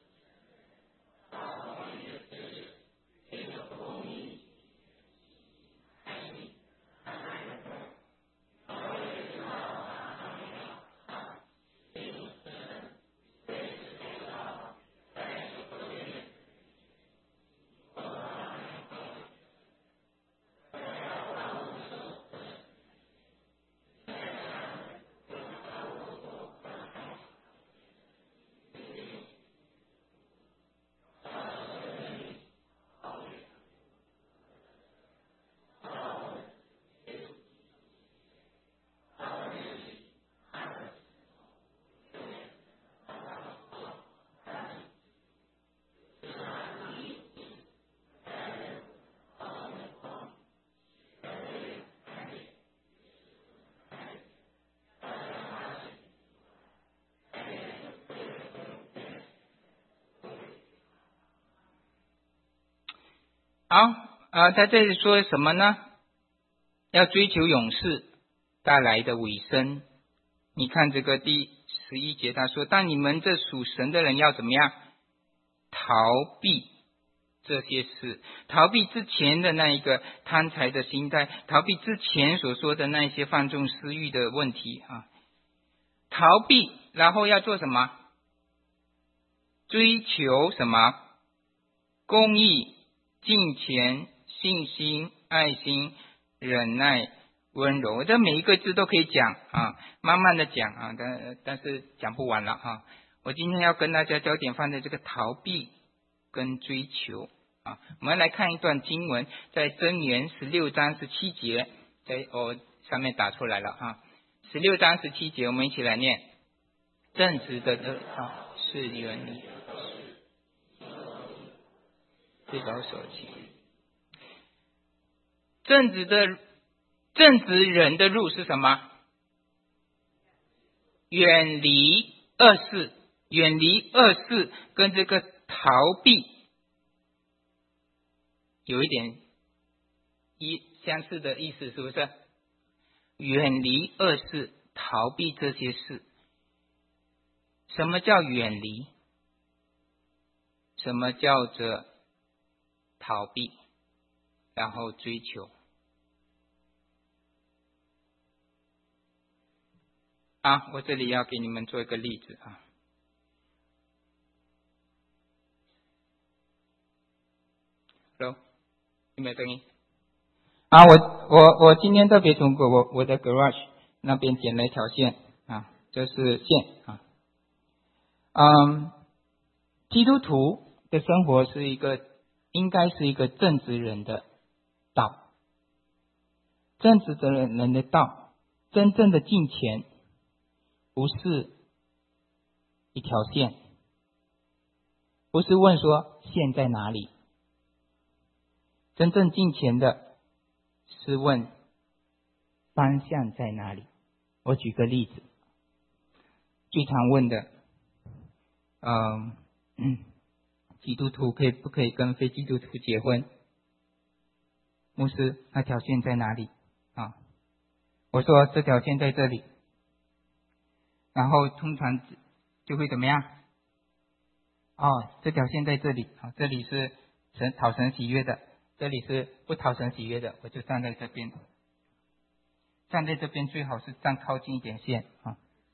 好啊，在这里说什么呢？要追求永世带来的尾声。你看这个第十一节，他说：但你们这属神的人要怎么样？逃避这些事，逃避之前的那一个贪财的心态，逃避之前所说的那些放纵私欲的问题啊。逃避，然后要做什么？追求什么？公义、敬虔、信心、爱心、忍耐、温柔。这每一个字都可以讲啊，慢慢的讲啊，但但是讲不完了啊。我今天要跟大家焦点放在这个逃避跟追求啊。我们来看一段经文，在箴言十六章十七节，在我、哦、上面打出来了啊。十六章十七节，我们一起来念：正直的道是远离最高所行。正直的正直人的路是什么？远离恶事，远离恶事跟这个逃避有一点一相似的意思，是不是？远离恶事，逃避这些事。什么叫远离？什么叫做逃避？然后追求。啊，我这里要给你们做一个例子啊。Hello， 有没有声音？啊，我我我今天特别从我我的 garage 那边剪了一条线啊，这是线啊。嗯，基督徒的生活是一个应该是一个正直人的道，正直的人的道，真正的敬虔不是一条线，不是问说线在哪里，真正敬虔的是问方向在哪里。我举个例子，最常问的嗯嗯，基督徒可以不可以跟非基督徒结婚？牧师，那条线在哪里啊？我说这条线在这里，然后通常就会怎么样？哦，这条线在这里啊，这里是神讨神喜悦的，这里是不讨神喜悦的，我就站在这边。站在这边最好是站靠近一点线啊。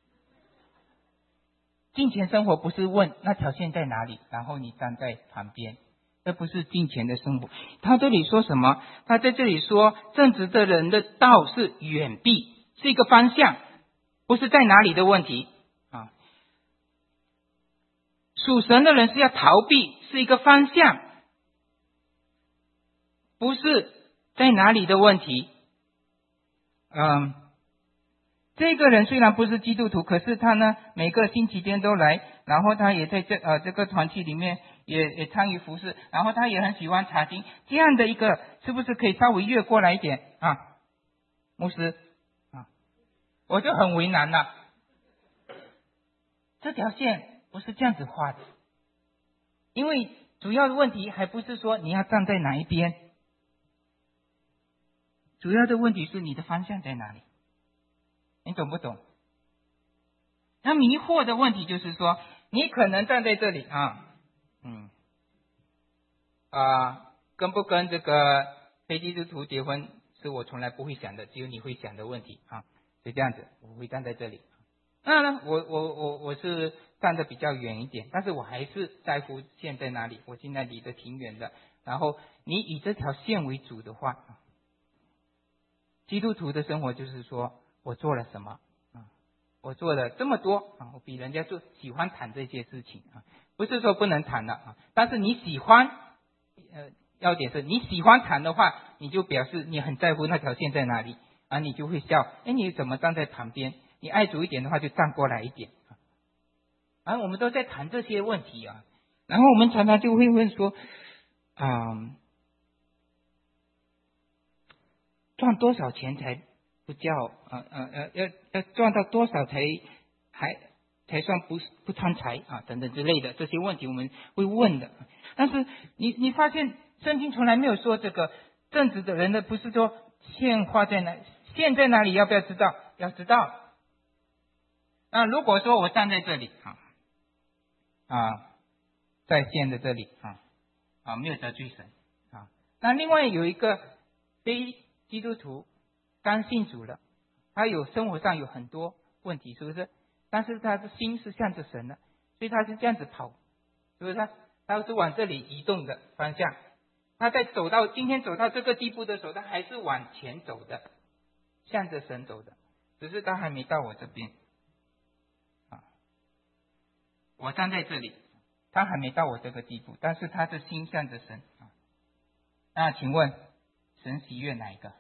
敬虔生活不是问那条线在哪里，然后你站在旁边，这不是敬虔的生活。他这里说什么？他在这里说，正直的人的道是远避，是一个方向，不是在哪里的问题啊。属神的人是要逃避，是一个方向，不是在哪里的问题。嗯。这个人虽然不是基督徒，可是他呢，每个星期天都来，然后他也在这呃这个团体里面也也参与服侍，然后他也很喜欢查经，这样的一个是不是可以稍微越过来一点啊？牧师啊，我就很为难了，这条线不是这样子画的，因为主要的问题还不是说你要站在哪一边，主要的问题是你的方向在哪里。你懂不懂？ 那迷惑的问题就是说，你可能站在这里啊，嗯，啊，跟不跟这个非基督徒结婚是我从来不会想的，只有你会想的问题啊，就这样子，我会站在这里。那呢，我我我我是站得比较远一点，但是我还是在乎线在哪里，我现在离得挺远的。然后你以这条线为主的话，基督徒的生活就是说我做了什么啊，我做了这么多啊，我比人家做喜欢谈这些事情啊，不是说不能谈的啊，但是你喜欢，呃，要点是你喜欢谈的话，你就表示你很在乎那条线在哪里啊，你就会笑，哎，你怎么站在旁边？你爱主一点的话，就站过来一点啊。我们都在谈这些问题啊，然后我们常常就会问说，嗯，赚多少钱才不叫呃呃呃要要赚到多少才还才算不不贪财啊等等之类的这些问题我们会问的。但是你你发现圣经从来没有说这个正直的人的不是说线画在哪线在哪里要不要知道？要知道。那如果说我站在这里啊啊在线的这里啊啊没有得罪神啊，那另外有一个非基督徒刚信主了，他有生活上有很多问题，是不是？但是他的心是向着神的，所以他是这样子跑，是不是？他是往这里移动的方向。他在走到今天走到这个地步的时候，他还是往前走的，向着神走的，只是他还没到我这边啊。我站在这里，他还没到我这个地步，但是他的心向着神啊。那请问，神喜悦哪一个？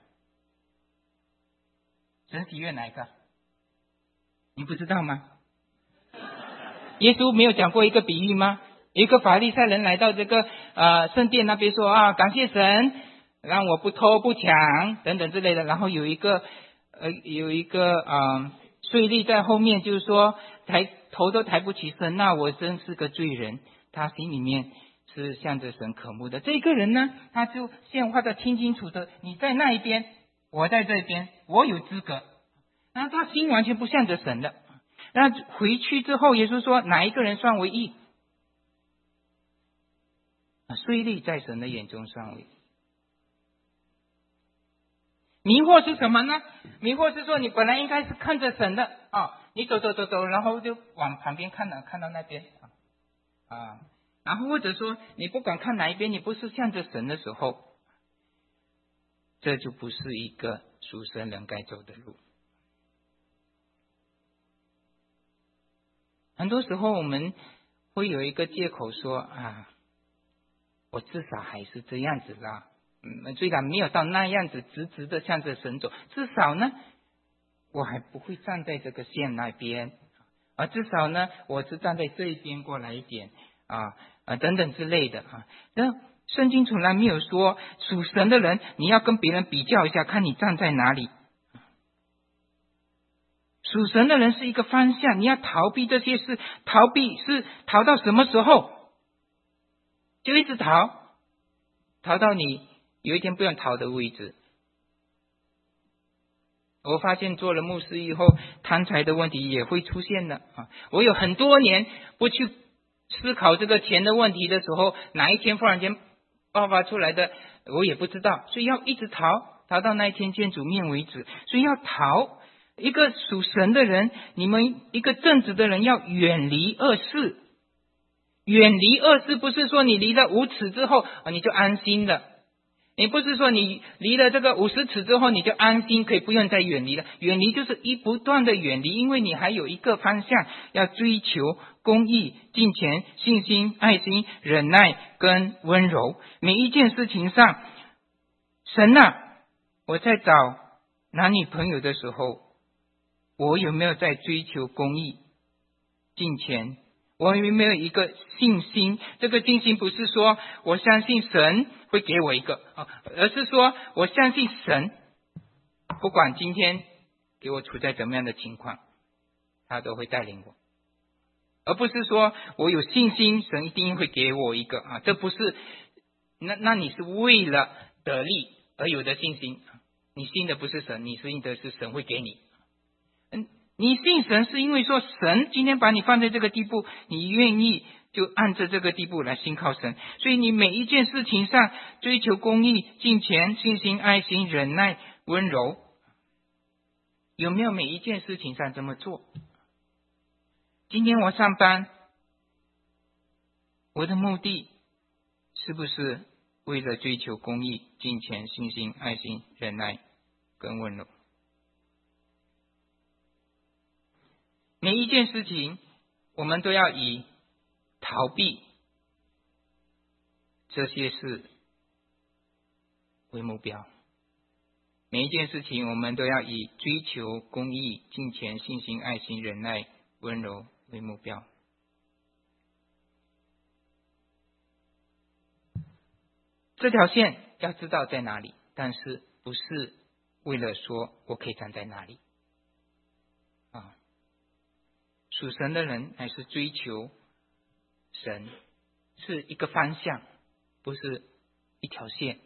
神喜悦哪一个？你不知道吗？耶稣没有讲过一个比喻吗？一个法利赛人来到这个呃圣殿那边说啊，感谢神，让我不偷不抢等等之类的。然后有一个呃有一个呃税吏在后面，就是说抬头都抬不起身，那我真是个罪人。他心里面是向着神渴慕的。这个人呢，他就现画的清清楚楚，你在那一边，我在这边，我有资格。那他心完全不向着神的。那回去之后，耶稣说哪一个人算为义？税吏在神的眼中算为义。迷惑是什么呢？迷惑是说你本来应该是看着神的啊，你走走走走，然后就往旁边看了，看到那边啊啊，然后或者说你不管看哪一边，你不是向着神的时候，这就不是一个属神人该走的路。很多时候我们会有一个借口说啊，我至少还是这样子啦，嗯，虽然没有到那样子直直的向着神走，至少呢，我还不会站在这个线那边，啊，至少呢，我是站在这一边过来一点啊啊等等之类的啊。那圣经从来没有说属神的人你要跟别人比较一下，看你站在哪里。属神的人是一个方向，你要逃避这些事，逃避是逃到什么时候？就一直逃，逃到你有一天不用逃的位置。我发现做了牧师以后，贪财的问题也会出现的啊！我有很多年不去思考这个钱的问题的时候，哪一天忽然间爆发出来的，我也不知道，所以要一直逃，逃到那一天见主面为止。所以要逃。一个属神的人，你们一个正直的人要远离恶事。远离恶事不是说你离了五尺之后啊你就安心了，你不是说你离了这个五十尺之后你就安心可以不用再远离了。远离就是一不断的远离，因为你还有一个方向要追求公义、敬虔、信心、爱心、忍耐跟温柔。每一件事情上，神啊，我在找男女朋友的时候，我有没有在追求公义、敬虔？我有没有一个信心？这个信心不是说我相信神会给我一个，而是说我相信神，不管今天给我处在怎么样的情况，他都会带领我，而不是说我有信心神一定会给我一个啊，这不是，那那你是为了得利而有的信心，你信的不是神，你信的是神会给你。嗯， 你信神是因为说神今天把你放在这个地步，你愿意就按着这个地步来信靠神。所以你每一件事情上追求公义、敬虔、信心、爱心、忍耐、温柔，有没有每一件事情上这么做？今天我上班，我的目的是不是为了追求公义、敬虔、信心、爱心、忍耐跟温柔？每一件事情我们都要以逃避这些事为目标，每一件事情我们都要以追求公义、敬虔、信心、爱心、忍耐、温柔为目标。这条线要知道在哪里，但是不是为了说我可以站在哪里啊？属神的人乃是追求神，是一个方向，不是一条线。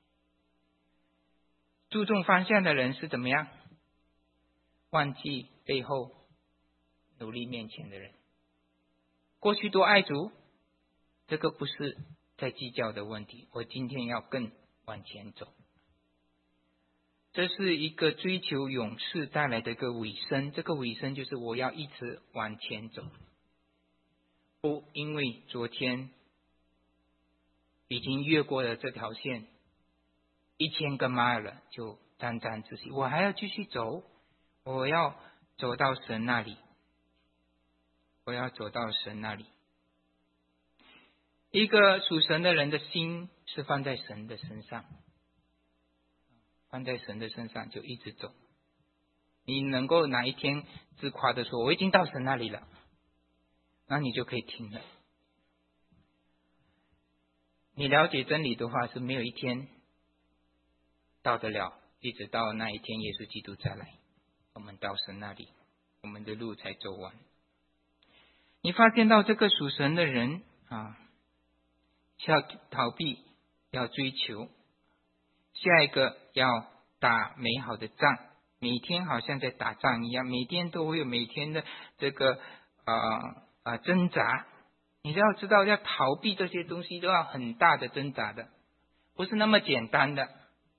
注重方向的人是怎么样？忘记背后，努力面前的人。过去多爱主，这个不是在计较的问题，我今天要更往前走。这是一个追求勇士带来的一个尾声，这个尾声就是我要一直往前走，不因为昨天已经越过了这条线一千个 mile 了就沾沾自喜，我还要继续走，我要走到神那里，我要走到神那里。一个属神的人的心是放在神的身上，放在神的身上就一直走。你能够哪一天自夸的说我已经到神那里了，那你就可以停了。你了解真理的话，是没有一天到得了，一直到那一天耶稣基督再来，我们到神那里，我们的路才走完。你发现到这个属神的人啊，要逃避，要追求，下一个要打美好的仗，每天好像在打仗一样，每天都会有每天的这个啊啊、呃呃、挣扎。你要知道，要逃避这些东西都要很大的挣扎的，不是那么简单的。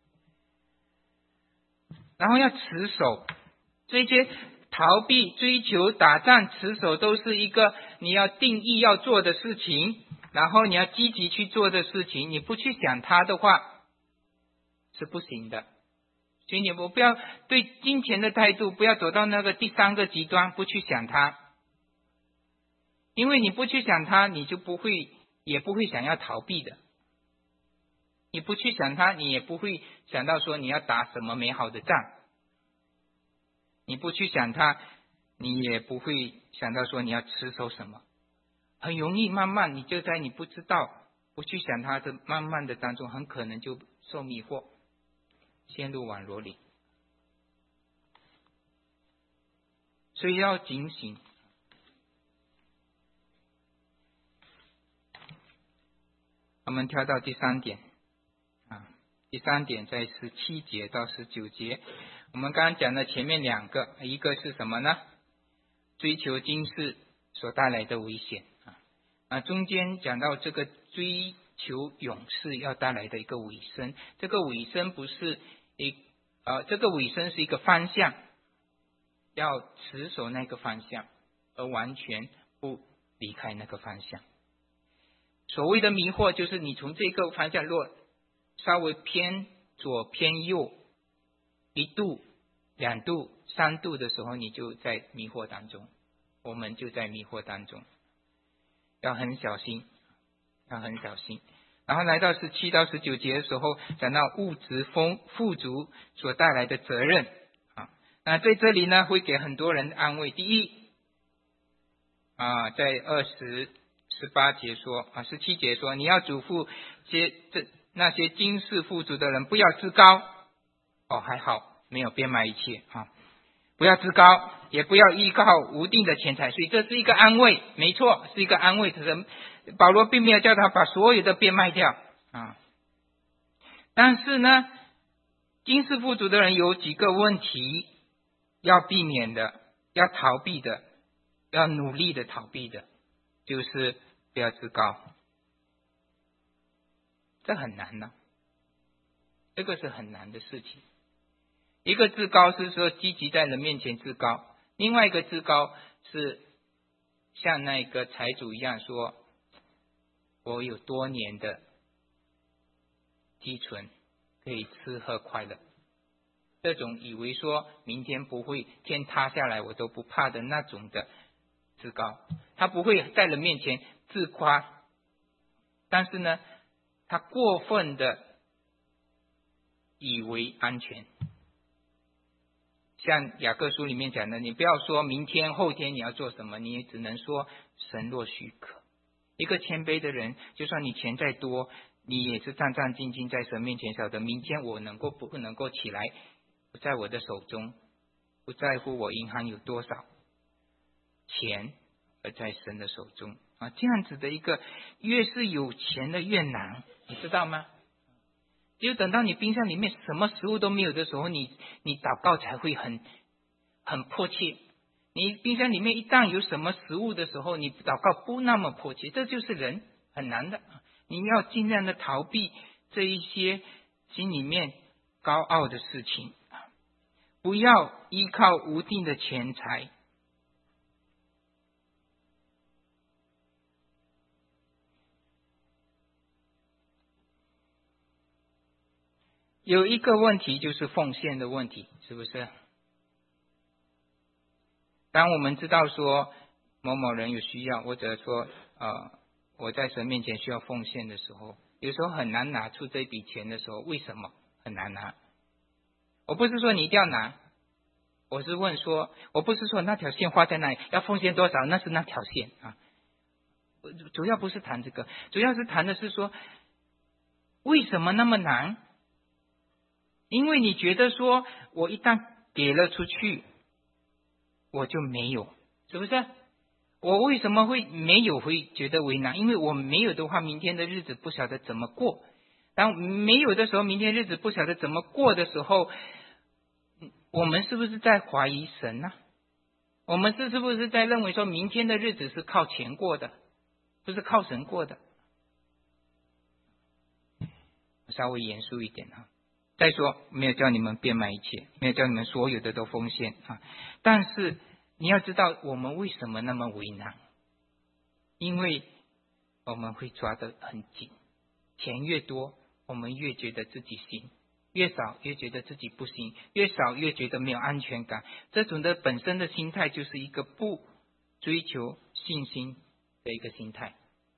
然后要持守，这些逃避、追求、打仗、持守都是一个你要定义要做的事情，然后你要积极去做的事情。你不去想它的话是不行的。所以你不要对金钱的态度，不要走到那个第三个极端，不去想它。因为你不去想它，你就不会也不会想要逃避的。你不去想它，你也不会想到说你要打什么美好的仗。你不去想它，你也不会想到说你要持守什么。很容易慢慢你就在你不知道不去想它的慢慢的当中，很可能就受迷惑，陷入网罗里。所以要警醒。我们跳到第三点啊，第三点在十七节到十九节。我们刚刚讲的前面两个，一个是什么呢？追求今世所带来的危险啊，啊，中间讲到这个追求勇士要带来的一个尾声，这个尾声不是一呃，这个尾声是一个方向，要持守那个方向，而完全不离开那个方向。所谓的迷惑，就是你从这个方向若稍微偏左偏右一度、两度、三度的时候，你就在迷惑当中，我们就在迷惑当中，要很小心，要很小心。然后来到十七到十九节的时候，讲到物质丰富足所带来的责任啊。那在这里呢，会给很多人安慰。第一啊，在二十十八节说啊，十七节说，你要嘱咐些这那些今世富足的人，不要自高。哦，还好没有变卖一切啊，不要自高，也不要依靠无定的钱财。所以这是一个安慰，没错，是一个安慰。人保罗并没有叫他把所有的变卖掉啊。但是呢，今世富足的人有几个问题要避免的。 要逃避的，要努力的逃避的，就是不要自高。这很难呢、啊，这个是很难的事情。一个自高是说积极在人面前自高，另外一个自高是像那个财主一样说，我有多年的积存，可以吃喝快乐。这种以为说明天不会天塌下来我都不怕的那种的自高，他不会在人面前自夸，但是呢他过分的以为安全。像雅各书里面讲的，你不要说明天后天你要做什么，你也只能说神若许可。一个谦卑的人，就算你钱再多，你也是战战兢兢在神面前，晓得明天我能够不能够起来不在我的手中，不在乎我银行有多少钱，而在神的手中啊，这样子的一个越是有钱的越难，你知道吗？只有等到你冰箱里面什么食物都没有的时候，你你祷告才会很很迫切。你冰箱里面一旦有什么食物的时候，你祷告不那么迫切，这就是人很难的。你要尽量的逃避这一些心里面高傲的事情，不要依靠无定的钱财。有一个问题就是奉献的问题，是不是？当我们知道说某某人有需要，或者说呃我在神面前需要奉献的时候，有时候很难拿出这笔钱的时候，为什么很难拿？我不是说你一定要拿，我是问说，我不是说那条线画在那里，要奉献多少，那是那条线啊。主要不是谈这个，主要是谈的是说，为什么那么难？因为你觉得说我一旦给了出去，我就没有，是不是？我为什么会没有会觉得为难？因为我没有的话，明天的日子不晓得怎么过。当没有的时候，明天日子不晓得怎么过的时候，我们是不是在怀疑神呢、啊？我们是是不是在认为说明天的日子是靠钱过的，不是靠神过的？稍微严肃一点哈。再说，没有叫你们变卖一切，没有叫你们所有的都奉献啊。但是你要知道，我们为什么那么为难？因为我们会抓得很紧，钱越多，我们越觉得自己行；越少，越觉得自己不行；越少，越觉得没有安全感。这种的本身的心态，就是一个不追求信心的一个心态。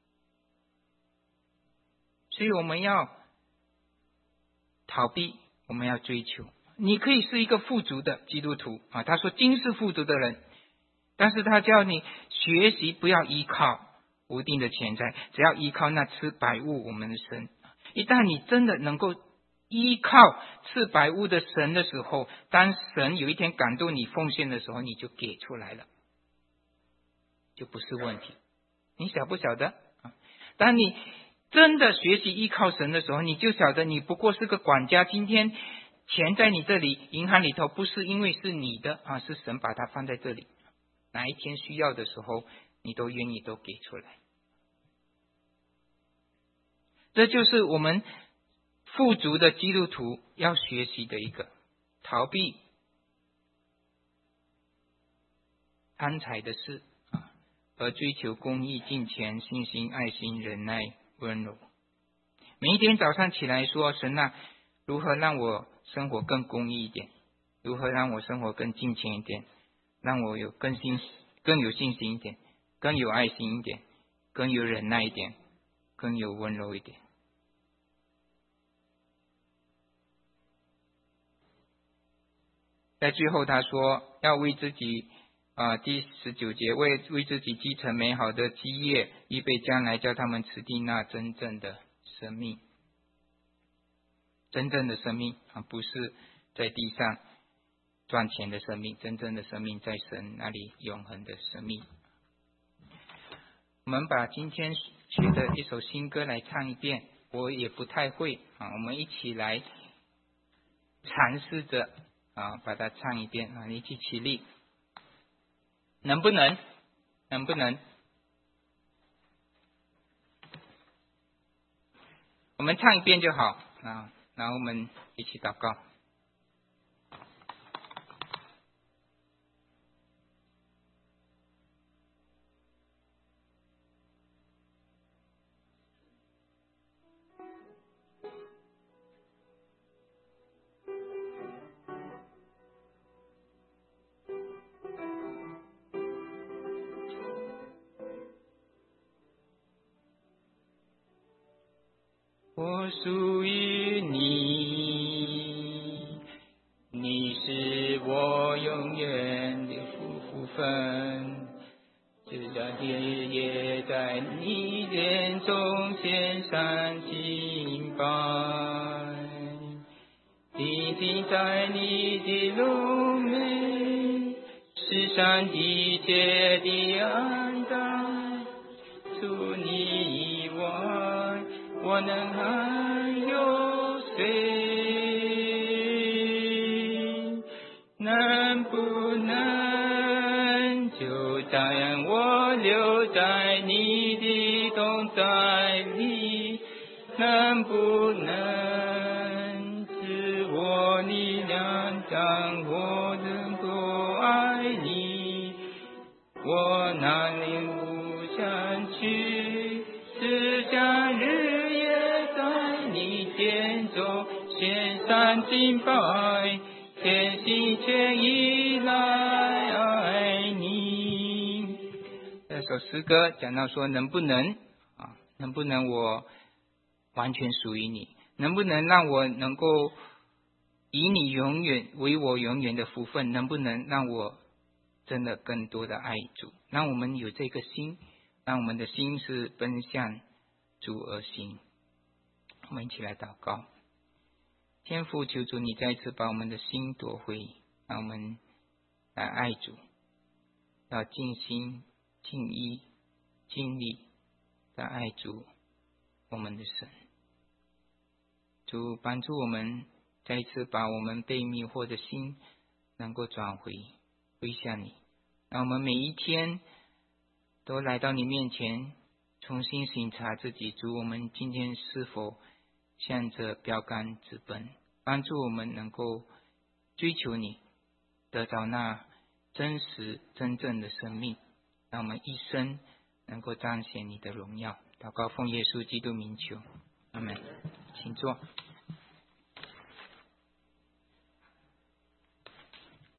所以我们要逃避，我们要追求。你可以是一个富足的基督徒啊，他说今世富足的人，但是他叫你学习不要依靠无定的钱财，只要依靠那赐百物我们的神。一旦你真的能够依靠赐百物的神的时候，当神有一天感动你奉献的时候，你就给出来了，就不是问题。你晓不晓得？当你真的学习依靠神的时候，你就晓得你不过是个管家。今天钱在你这里，银行里头不是因为是你的啊，是神把它放在这里。哪一天需要的时候，你都愿意都给出来。这就是我们富足的基督徒要学习的一个逃避贪财的事啊，而追求公义、敬虔、信心、爱心、忍耐、温柔。每一天早上起来说，神啊，如何让我生活更公义一点？如何让我生活更敬虔一点？让我有更信更有信心一点，更有爱心一点，更有忍耐一点，更有温柔一点。在最后他说要为自己啊、呃，第十九节为为自己积成美好的基业，预备将来叫他们持定那真正的生命。真正的生命啊，不是在地上赚钱的生命，真正的生命在神那里永恒的生命。我们把今天学的一首新歌来唱一遍，我也不太会啊，我们一起来尝试着啊把它唱一遍啊，一起起立。 能不能？能不能？我们唱一遍就好啊，然后我们一起祷告。我属于你，你是我永远的福分，直到天也在你眼中献上敬拜，定睛在你的容美，世上一切的安淡，除你以外我能还有谁？能不能就这样我留在你的同在里？能不能赐我力量，让我能够爱你？我哪里不想去，只想日夜在你殿中献上敬拜，全心全意来爱你。这首诗歌讲到说，能不能啊，能不能我完全属于你？能不能让我能够以你永远为我永远的福分？能不能让我真的更多的爱主？让我们有这个心，让我们的心是奔向主而行。我们一起来祷告。天父，求主你再次把我们的心夺回，让我们来爱主，要尽心尽意尽力的爱主我们的神。主帮助我们再一次把我们被迷惑的心能够转回归向你，让我们每一天都来到你面前，重新审查自己。主，我们今天是否向着标杆直奔？帮助我们能够追求你，得到那真实真正的生命，让我们一生能够彰显你的荣耀。祷告奉耶稣基督名求，阿们。请坐。